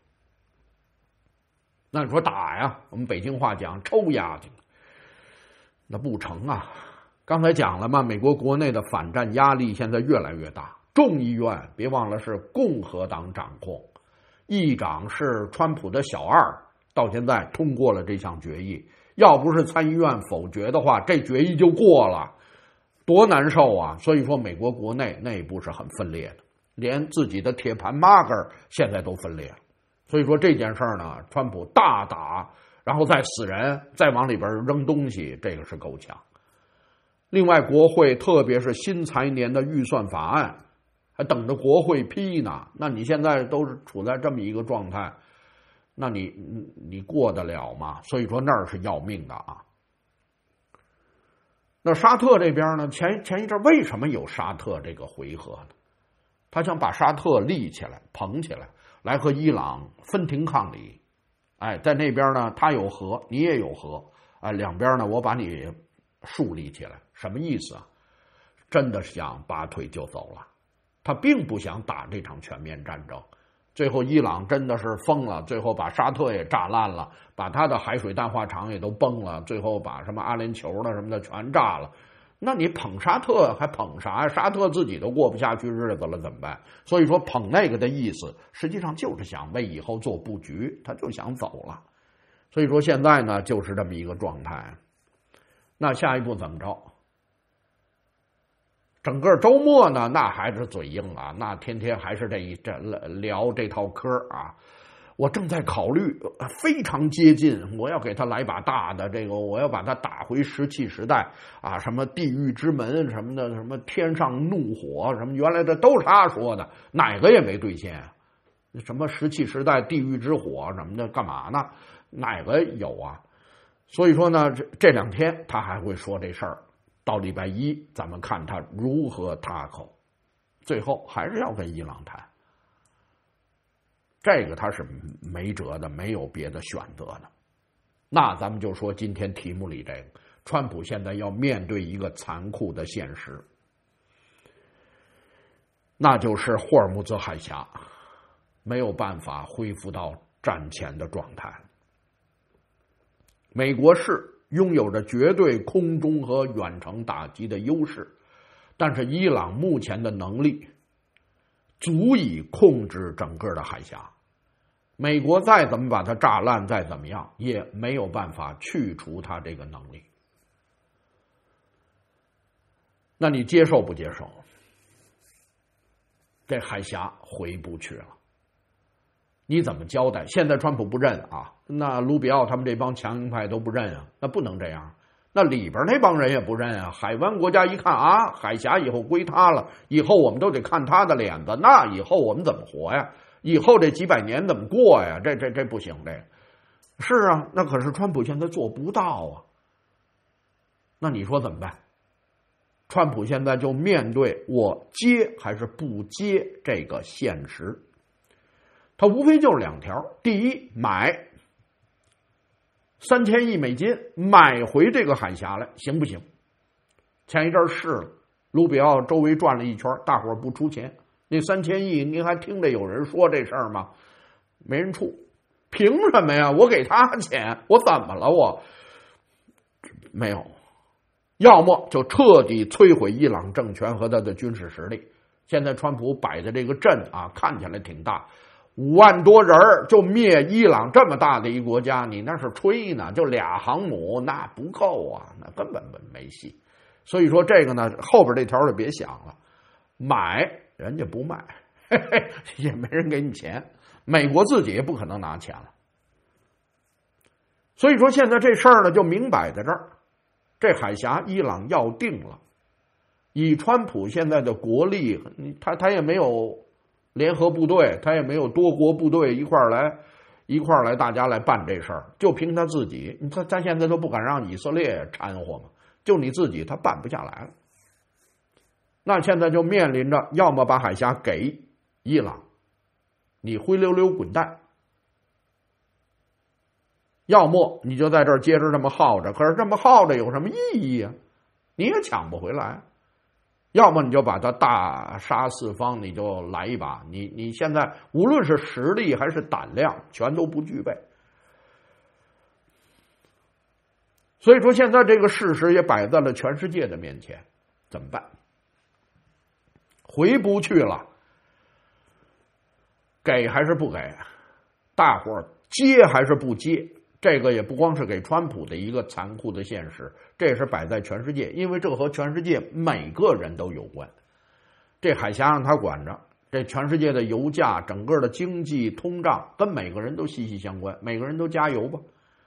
那你说打呀，我们北京话讲抽丫去，那不成啊。刚才讲了嘛，美国国内的反战压力现在越来越大，众议院别忘了是共和党掌控，议长是川普的小二，到现在通过了这项决议，要不是参议院否决的话，这决议就过了，多难受啊。所以说美国国内内部是很分裂的，连自己的铁盘 MAGA 现在都分裂了。所以说这件事呢，川普大打，然后再死人，再往里边扔东西，这个是够呛。另外国会特别是新财年的预算法案还等着国会批呢，那你现在都是处在这么一个状态，那你过得了吗？所以说那儿是要命的啊。那沙特这边呢，前一阵为什么有沙特这个回合呢？他想把沙特立起来捧起来，来和伊朗分庭抗礼。在那边呢他有核你也有核，两边呢我把你树立起来。什么意思啊？真的是想拔腿就走了，他并不想打这场全面战争。最后伊朗真的是疯了，最后把沙特也炸烂了，把他的海水淡化厂也都崩了，最后把什么阿联酋的什么的全炸了。那你捧沙特还捧啥呀？沙特自己都过不下去日子了怎么办？所以说捧那个的意思实际上就是想为以后做布局，他就想走了。所以说现在呢就是这么一个状态。那下一步怎么着？整个周末呢，那还是嘴硬啊，那天天还是这聊这套嗑啊。我正在考虑，非常接近，我要给他来把大的，这个我要把他打回石器时代啊，什么地狱之门什么的，什么天上怒火什么，原来这都是他说的，哪个也没兑现。什么石器时代地狱之火什么的，干嘛呢？哪个有啊？所以说呢，这两天他还会说这事儿。到礼拜一，咱们看他如何踏口，最后还是要跟伊朗谈。这个他是没辙的，没有别的选择的。那咱们就说今天题目里这个，川普现在要面对一个残酷的现实，那就是霍尔木兹海峡没有办法恢复到战前的状态。美国是拥有着绝对空中和远程打击的优势，但是伊朗目前的能力足以控制整个的海峡。 美国再怎么把它炸烂，再怎么样，也没有办法去除它这个能力。那你接受不接受？这海峡回不去了，你怎么交代？现在川普不认啊，那卢比奥他们这帮强硬派都不认啊，那不能这样。那里边那帮人也不认啊，海湾国家一看啊，海峡以后归他了，以后我们都得看他的脸子，那以后我们怎么活呀？以后这几百年怎么过呀？这不行，这是啊，那可是川普现在做不到啊。那你说怎么办？川普现在就面对我接还是不接这个现实，他无非就是两条：第一，买3000亿美金买回这个海峡来，行不行？前一阵试了，卢比奥周围转了一圈，大伙儿不出钱，那3000亿您还听着有人说这事儿吗？没人出，凭什么呀？我给他钱，我怎么了？我没有。要么就彻底摧毁伊朗政权和他的军事实力。现在川普摆的这个阵啊，看起来挺大，5万多人就灭伊朗这么大的一国家，你那是吹呢？就2航母那不够啊，那根本没戏。所以说这个呢，后边这条就别想了，买人家不卖，也没人给你钱，美国自己也不可能拿钱了。所以说现在这事儿呢，就明摆在这儿。这海峡伊朗要定了，以川普现在的国力，他也没有联合部队，他也没有多国部队一块儿来大家来办这事儿，就凭他自己，他现在都不敢让以色列掺和嘛，就你自己他办不下来了。那现在就面临着要么把海峡给伊朗，你灰溜溜滚蛋，要么你就在这儿接着这么耗着，可是这么耗着有什么意义啊？你也抢不回来。要么你就把它大杀四方，你就来一把。你现在无论是实力还是胆量，全都不具备。所以说现在这个事实也摆在了全世界的面前，怎么办？回不去了，给还是不给？大伙儿接还是不接？这个也不光是给川普的一个残酷的现实，这也是摆在全世界，因为这和全世界每个人都有关。这海峡让他管着，这全世界的油价、整个的经济通胀跟每个人都息息相关，每个人都加油吧。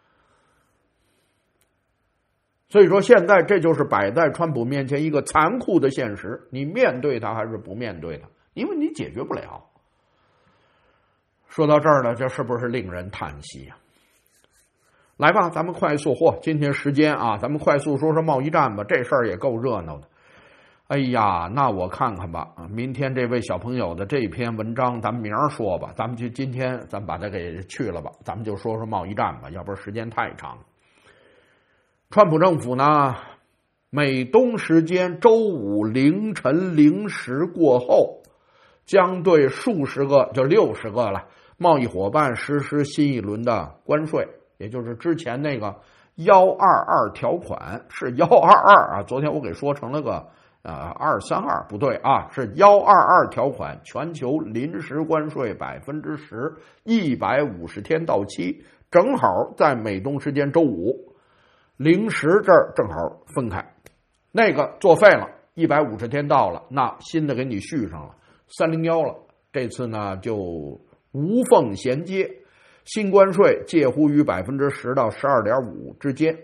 所以说现在这就是摆在川普面前一个残酷的现实，你面对它还是不面对它，因为你解决不了。说到这儿呢，这是不是令人叹息啊？来吧，咱们快速今天时间啊，咱们快速说说贸易战吧，这事儿也够热闹的。哎呀，那我看看吧，明天这位小朋友的这篇文章咱们明儿说吧，咱们就今天咱们把它给去了吧，咱们就说说贸易战吧，要不然时间太长。川普政府呢，美东时间周5凌晨0时过后，将对数十个就60个了贸易伙伴实施新一轮的关税。也就是之前那个122条款是122啊，昨天我给说成了个232，不对啊，是122条款，全球临时关税10%，150天到期，正好在美东时间周50时这儿正好分开，那个作废了，150天到了，那新的给你续上了301了，这次呢就无缝衔接。新关税介乎于10%到12.5%之间。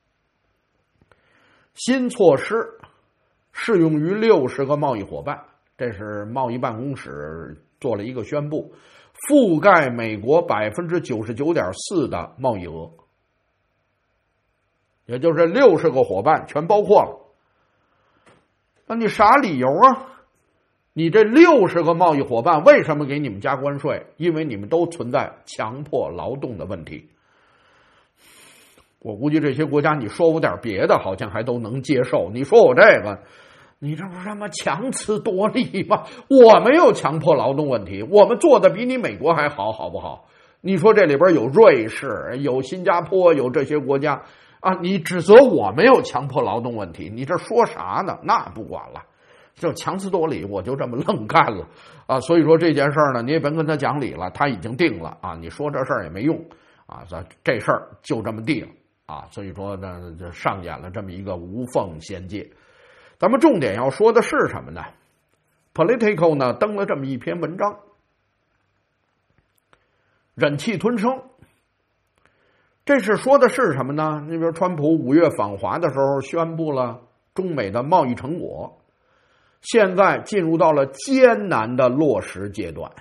新措施适用于60个贸易伙伴，这是贸易办公室做了一个宣布，覆盖美国99.4%的贸易额，也就是60个伙伴全包括了。那你啥理由啊？你这60个贸易伙伴为什么给你们加关税？因为你们都存在强迫劳动的问题。我估计这些国家你说我点别的好像还都能接受，你说我这个，你这不是他妈强词夺理吗？我没有强迫劳动问题，我们做的比你美国还好，好不好？你说这里边有瑞士，有新加坡，有这些国家啊，你指责我没有强迫劳动问题，你这说啥呢？那不管了。 就强词夺理，我就这么愣干了啊！所以说这件事儿呢，你也甭跟他讲理了，他已经定了啊！你说这事儿也没用啊，这事儿就这么定啊！所以说呢，就上演了这么一个无缝衔接。咱们重点要说的是什么呢 ？Politico 呢登了这么一篇文章，忍气吞声。这是说的是什么呢？你比如川普5月访华的时候宣布了中美的贸易成果，现在进入到了艰难的落实阶段。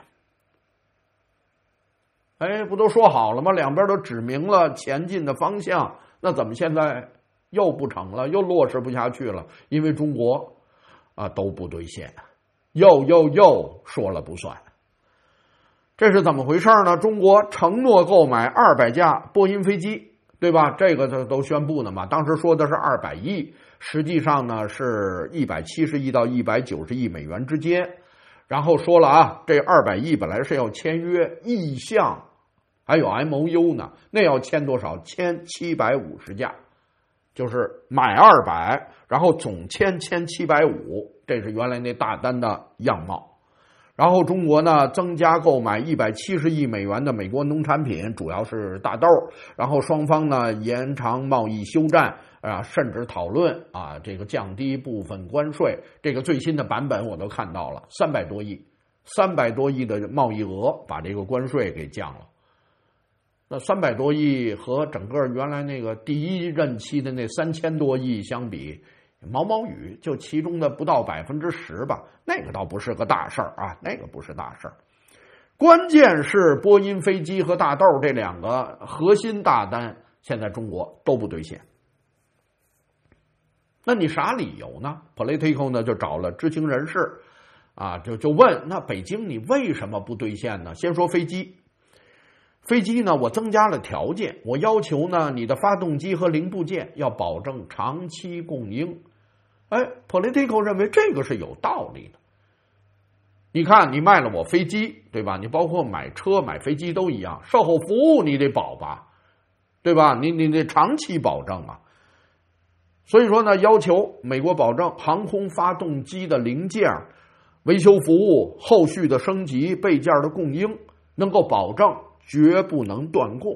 哎，不都说好了吗？两边都指明了前进的方向，那怎么现在又不成了，又落实不下去了？因为中国都不兑现，又说了不算。这是怎么回事呢？中国承诺购买200架波音飞机，对吧？这个都宣布了嘛。当时说的是200亿，实际上呢是170亿到190亿美元之间。然后说了这200亿本来是要签约意向，还有 MOU 呢，那要签多少？签750架，就是买200，然后总签750，这是原来那大单的样貌。然后中国呢增加购买170亿美元的美国农产品，主要是大豆。然后双方呢延长贸易休战甚至讨论这个降低部分关税。这个最新的版本我都看到了，300多亿的贸易额把这个关税给降了。那300多亿和整个原来那个第一任期的那3000多亿相比，毛毛雨，就其中的不到10%吧，那个倒不是个大事儿啊，那个不是大事儿。关键是波音飞机和大豆这2个核心大单，现在中国都不兑现。那你啥理由呢 ？Politico 呢就找了知情人士就问，那北京你为什么不兑现呢？先说飞机。飞机呢，我增加了条件，我要求呢，你的发动机和零部件要保证长期供应。Politico 认为这个是有道理的。你看，你卖了我飞机，对吧？你包括买车、买飞机都一样，售后服务你得保吧，对吧？你得长期保证啊。所以说呢，要求美国保证航空发动机的零件、维修服务、后续的升级、备件的供应能够保证，绝不能断供。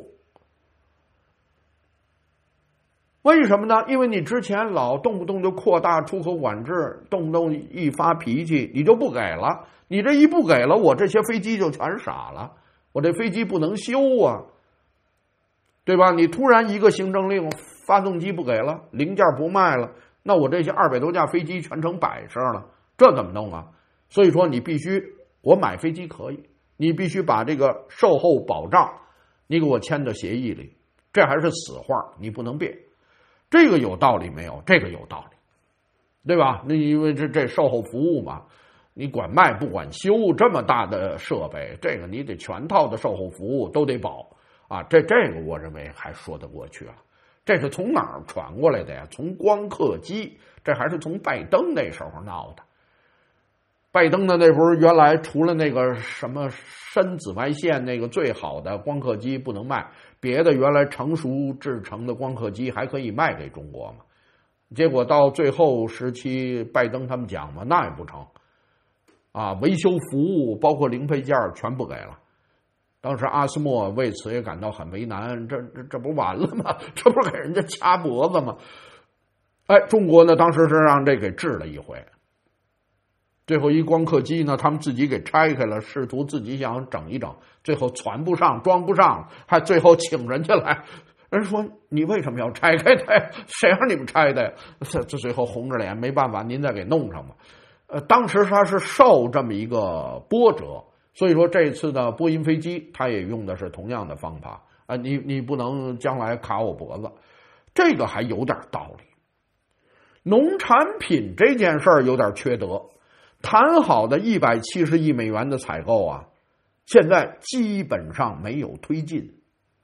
为什么呢？因为你之前老动不动就扩大出口管制，动不动一发脾气你就不给了，你这一不给了，我这些飞机就全傻了，我这飞机不能修啊，对吧？你突然一个行政令，发动机不给了，零件不卖了，那我这些200多架飞机全成摆设了，这怎么弄啊？所以说你必须，我买飞机可以，你必须把这个售后保障你给我签到协议里，这还是死话，你不能变。这个有道理没有？这个有道理，对吧？那因为这售后服务嘛，你管卖不管修，这么大的设备，这个你得全套的售后服务都得保这个我认为还说得过去了。这是从哪儿传过来的呀？从光刻机，这还是从拜登那时候闹的。拜登的那不是原来除了那个什么深紫外线那个最好的光刻机不能卖，别的原来成熟制成的光刻机还可以卖给中国嘛？结果到最后时期，拜登他们讲嘛，那也不成维修服务包括零配件全不给了。当时阿斯莫为此也感到很为难，这不完了吗？这不是给人家掐脖子吗？中国呢当时是让这给治了一回。最后一光刻机呢，他们自己给拆开了，试图自己想整一整，最后传不上，装不上，还最后请人家来。人说你为什么要拆开它呀？谁让你们拆的呀？这最后红着脸，没办法，您再给弄上吧。当时他是受这么一个波折，所以说这次的波音飞机，他也用的是同样的方法你不能将来卡我脖子，这个还有点道理。农产品这件事儿有点缺德。谈好的170亿美元的采购现在基本上没有推进。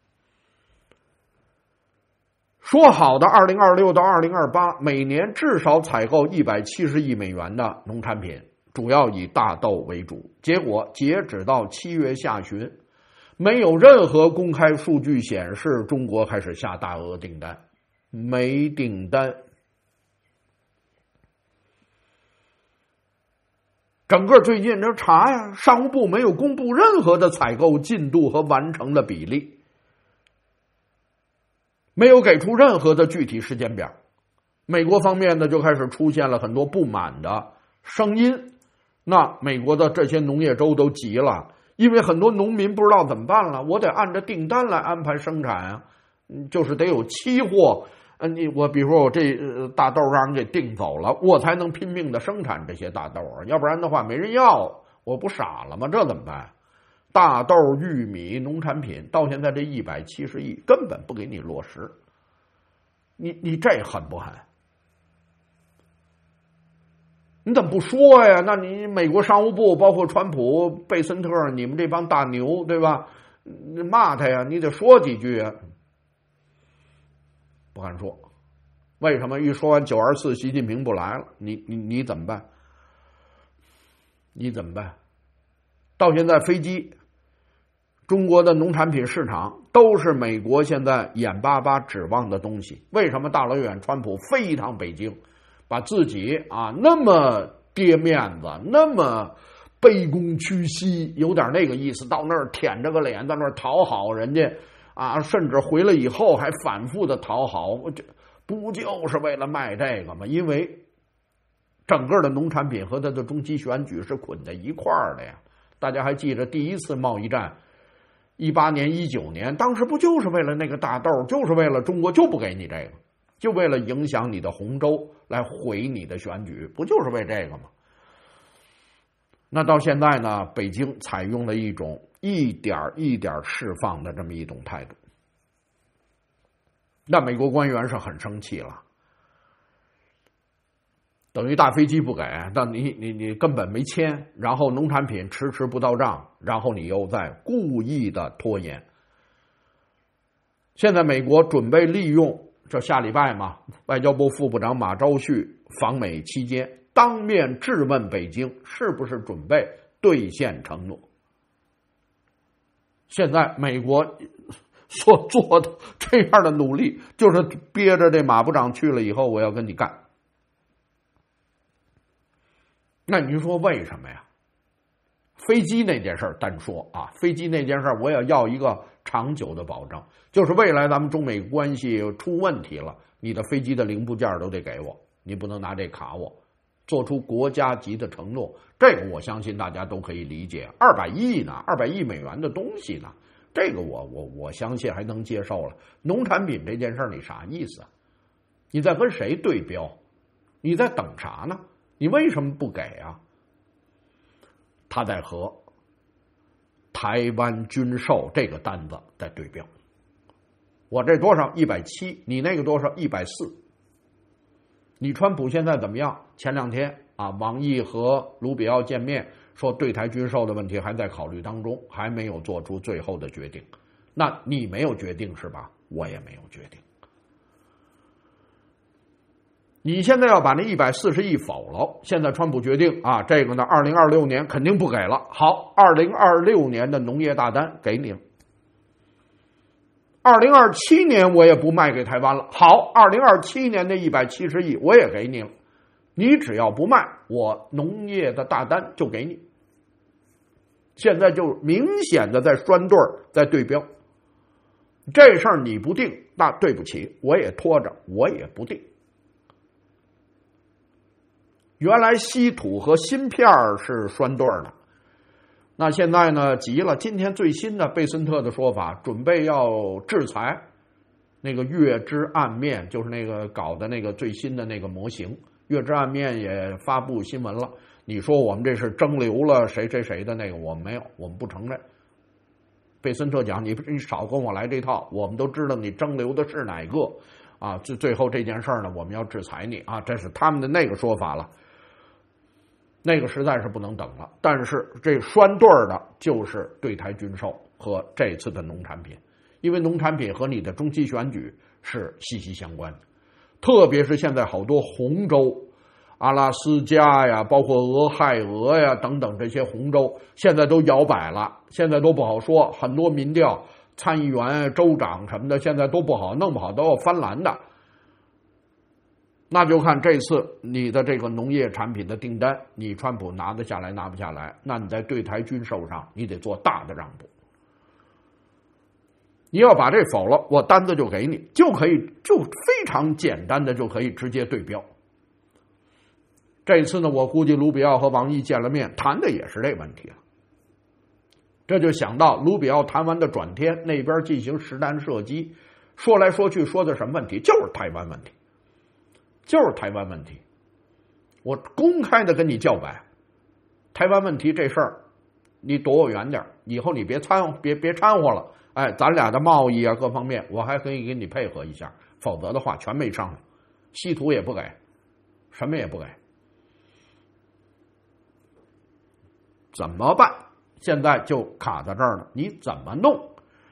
说好的2026到2028每年至少采购170亿美元的农产品，主要以大豆为主。结果截止到7月下旬，没有任何公开数据显示中国开始下大额订单，没订单。 整个最近这查呀，商务部没有公布任何的采购进度和完成的比例，没有给出任何的具体时间表。美国方面呢，就开始出现了很多不满的声音。那美国的这些农业州都急了，因为很多农民不知道怎么办了，我得按照订单来安排生产啊，就是得有期货。我比如说我这大豆让人给订走了，我才能拼命的生产这些大豆啊，要不然的话没人要，我不傻了吗？这怎么办？大豆、玉米、农产品到现在这170亿根本不给你落实，你这狠不狠？你怎么不说呀？那你美国商务部包括川普、贝森特，你们这帮大牛对吧？骂他呀，你得说几句啊。不敢说，为什么？一说完924，习近平不来了，你怎么办？你怎么办？到现在飞机，中国的农产品市场都是美国现在眼巴巴指望的东西。为什么大老远川普飞一趟北京，把自己那么跌面子，那么卑躬屈膝，有点那个意思，到那儿舔着个脸，在那儿讨好人家。甚至回来以后还反复的讨好，这不就是为了卖这个吗？因为整个的农产品和它的中期选举是捆在一块儿的呀。大家还记得第一次贸易战18年、19年，当时不就是为了那个大豆，就是为了中国就不给你这个，就为了影响你的红州，来毁你的选举，不就是为这个吗？那到现在呢，北京采用了一种一点一点释放的这么一种态度，那美国官员是很生气了，等于大飞机不给，但你根本没签，然后农产品迟迟不到账，然后你又在故意的拖延。现在美国准备利用这下礼拜嘛，外交部副部长马朝旭访美期间，当面质问北京是不是准备兑现承诺。现在美国所做的这样的努力，就是憋着这马部长去了以后，我要跟你干。那你说为什么呀？飞机那件事单说飞机那件事我也要一个长久的保证，就是未来咱们中美关系出问题了，你的飞机的零部件都得给我，你不能拿这卡我，做出国家级的承诺，这个我相信大家都可以理解。200亿呢，200亿美元的东西呢，这个我相信还能接受了。农产品这件事你啥意思？你在跟谁对标？你在等啥呢？你为什么不给啊？他在和台湾军售这个单子在对标。我这多少170，你那个多少140。你川普现在怎么样？前2天王毅和卢比奥见面，说对台军售的问题还在考虑当中，还没有做出最后的决定。那你没有决定是吧？我也没有决定。你现在要把那140亿否了，现在川普决定这个呢2026年肯定不给了。好，2026年的农业大单给你了。2027年我也不卖给台湾了。好，2027年的170亿我也给你了。你只要不卖，我农业的大单就给你。现在就明显的在拴对儿，在对标。这事儿你不定，那对不起，我也拖着，我也不定。原来稀土和芯片是拴对儿的，那现在呢急了。今天最新的贝森特的说法，准备要制裁那个月之暗面，就是那个搞的那个最新的那个模型。月之暗面也发布新闻了，你说我们这是蒸馏了谁谁谁的那个，我们没有，我们不承认。贝森特讲，你少跟我来这套，我们都知道你蒸馏的是哪个最后这件事呢，我们要制裁你这是他们的那个说法了。那个实在是不能等了，但是这拴对儿的就是对台军售和这次的农产品，因为农产品和你的中期选举是息息相关的，特别是现在好多红州，阿拉斯加呀，包括俄亥俄呀等等这些红州，现在都摇摆了，现在都不好说，很多民调，参议员、州长什么的，现在都不好，弄不好都要翻蓝的。 那就看这次你的这个农业产品的订单，你川普拿得下来拿不下来，那你在对台军售上你得做大的让步。你要把这否了，我单子就给你，就非常简单的就可以直接对标。这次呢，我估计卢比奥和王毅见了面，谈的也是这问题了。这就想到卢比奥谈完的转天，那边进行实弹射击，说来说去说的什么问题？就是台湾问题，就是台湾问题。我公开的跟你叫板，台湾问题这事儿，你躲我远点，以后你别掺和了。哎，咱俩的贸易啊，各方面我还可以给你配合一下，否则的话全没商量，稀土也不给，什么也不给，怎么办？现在就卡在这儿了，你怎么弄？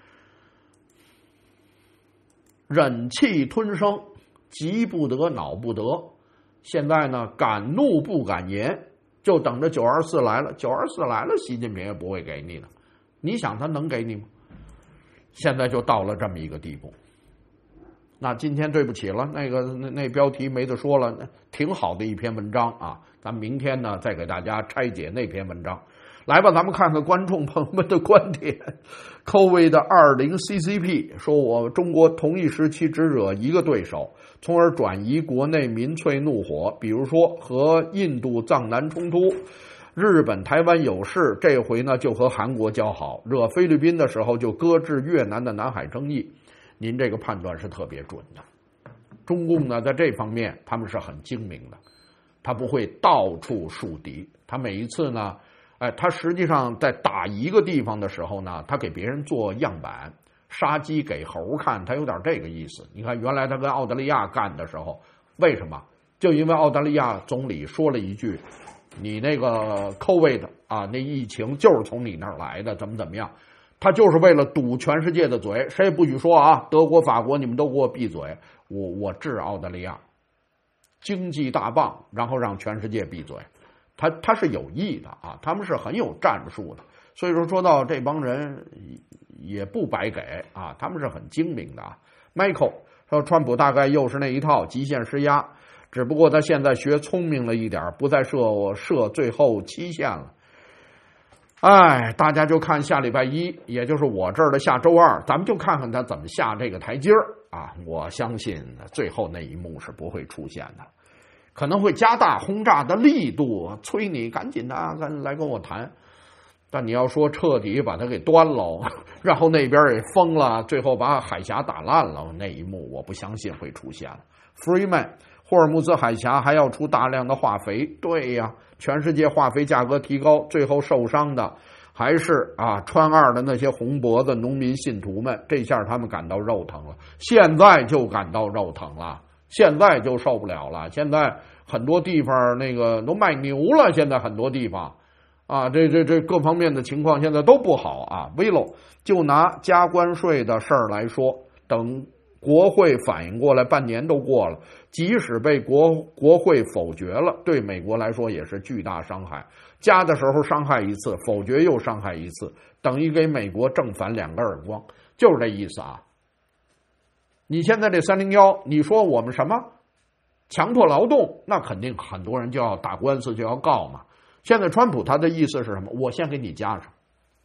忍气吞声，急不得，恼不得。现在呢，敢怒不敢言，就等着924来了。924来了，习近平也不会给你的。你想他能给你吗？现在就到了这么一个地步。那今天对不起了，那标题没得说了，挺好的一篇文章啊。咱明天呢再给大家拆解那篇文章。来吧，咱们看看观众朋友们的观点。COVID 的20 CCP 说，我中国同一时期只惹一个对手，从而转移国内民粹怒火，比如说和印度藏南冲突，日本台湾有事，这回呢就和韩国交好，惹菲律宾的时候就搁置越南的南海争议。您这个判断是特别准的。中共呢在这方面他们是很精明的，他不会到处树敌，他每一次呢他实际上在打一个地方的时候呢，他给别人做样板，杀鸡给猴看，他有点这个意思。你看原来他跟澳大利亚干的时候，为什么？就因为澳大利亚总理说了一句，你那个 COVID 啊，那疫情就是从你那儿来的，怎么样，他就是为了堵全世界的嘴，谁也不许说啊，德国法国你们都给我闭嘴，我治澳大利亚经济大棒，然后让全世界闭嘴。他是有意的啊，他们是很有战术的，所以说到这帮人也不白给啊，他们是很精明的啊。Michael 说，川普大概又是那一套极限施压，只不过他现在学聪明了一点，不再设最后期限了。哎，大家就看下礼拜一，也就是我这儿的下周二，咱们就看看他怎么下这个台阶儿啊。我相信最后那一幕是不会出现的。可能会加大轰炸的力度，催你赶紧的来跟我谈。但你要说彻底把它给端了，然后那边也疯了，最后把海峡打烂了，那一幕我不相信会出现了。Freeman， 霍尔木兹海峡还要出大量的化肥，对呀，全世界化肥价格提高，最后受伤的还是川二的那些红脖子农民信徒们，这下他们感到肉疼了，现在就感到肉疼了。现在就受不了了，现在很多地方那个都卖牛了，现在很多地方啊，这各方面的情况现在都不好啊。Vilo 就拿加关税的事儿来说，等国会反应过来，半年都过了，即使被国会否决了，对美国来说也是巨大伤害。加的时候伤害一次，否决又伤害一次，等于给美国正反2个耳光，就是这意思啊。你现在这301，你说我们什么强迫劳动，那肯定很多人就要打官司，就要告嘛。现在川普他的意思是什么？我先给你加上，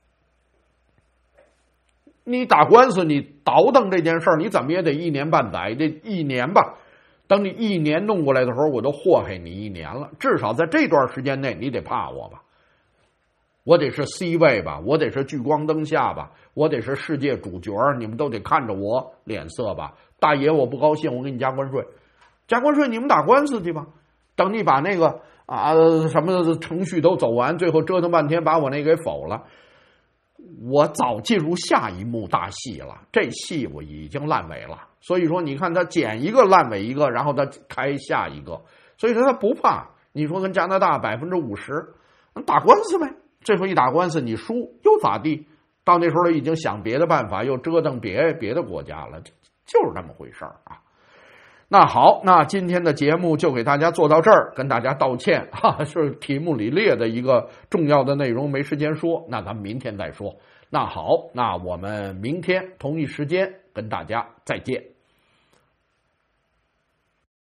你打官司，你倒腾这件事儿，你怎么也得1年半载，得1年吧。等你1年弄过来的时候，我都祸害你1年了。至少在这段时间内，你得怕我吧。我得是 C 位吧，我得是聚光灯下吧，我得是世界主角，你们都得看着我脸色吧。大爷我不高兴，我给你加关税，加关税你们打官司去吧。等你把那个什么程序都走完，最后折腾半天把我那给否了，我早进入下一幕大戏了，这戏我已经烂尾了。所以说你看他剪一个烂尾一个，然后他开下一个，所以说他不怕。你说跟加拿大50%，打官司呗。这回一打官司你输又咋地？到那时候已经想别的办法，又折腾别的国家了，就是这么回事啊。那好，那今天的节目就给大家做到这儿，跟大家道歉是题目里列的一个重要的内容没时间说，那咱们明天再说。那好，那我们明天同一时间跟大家再见。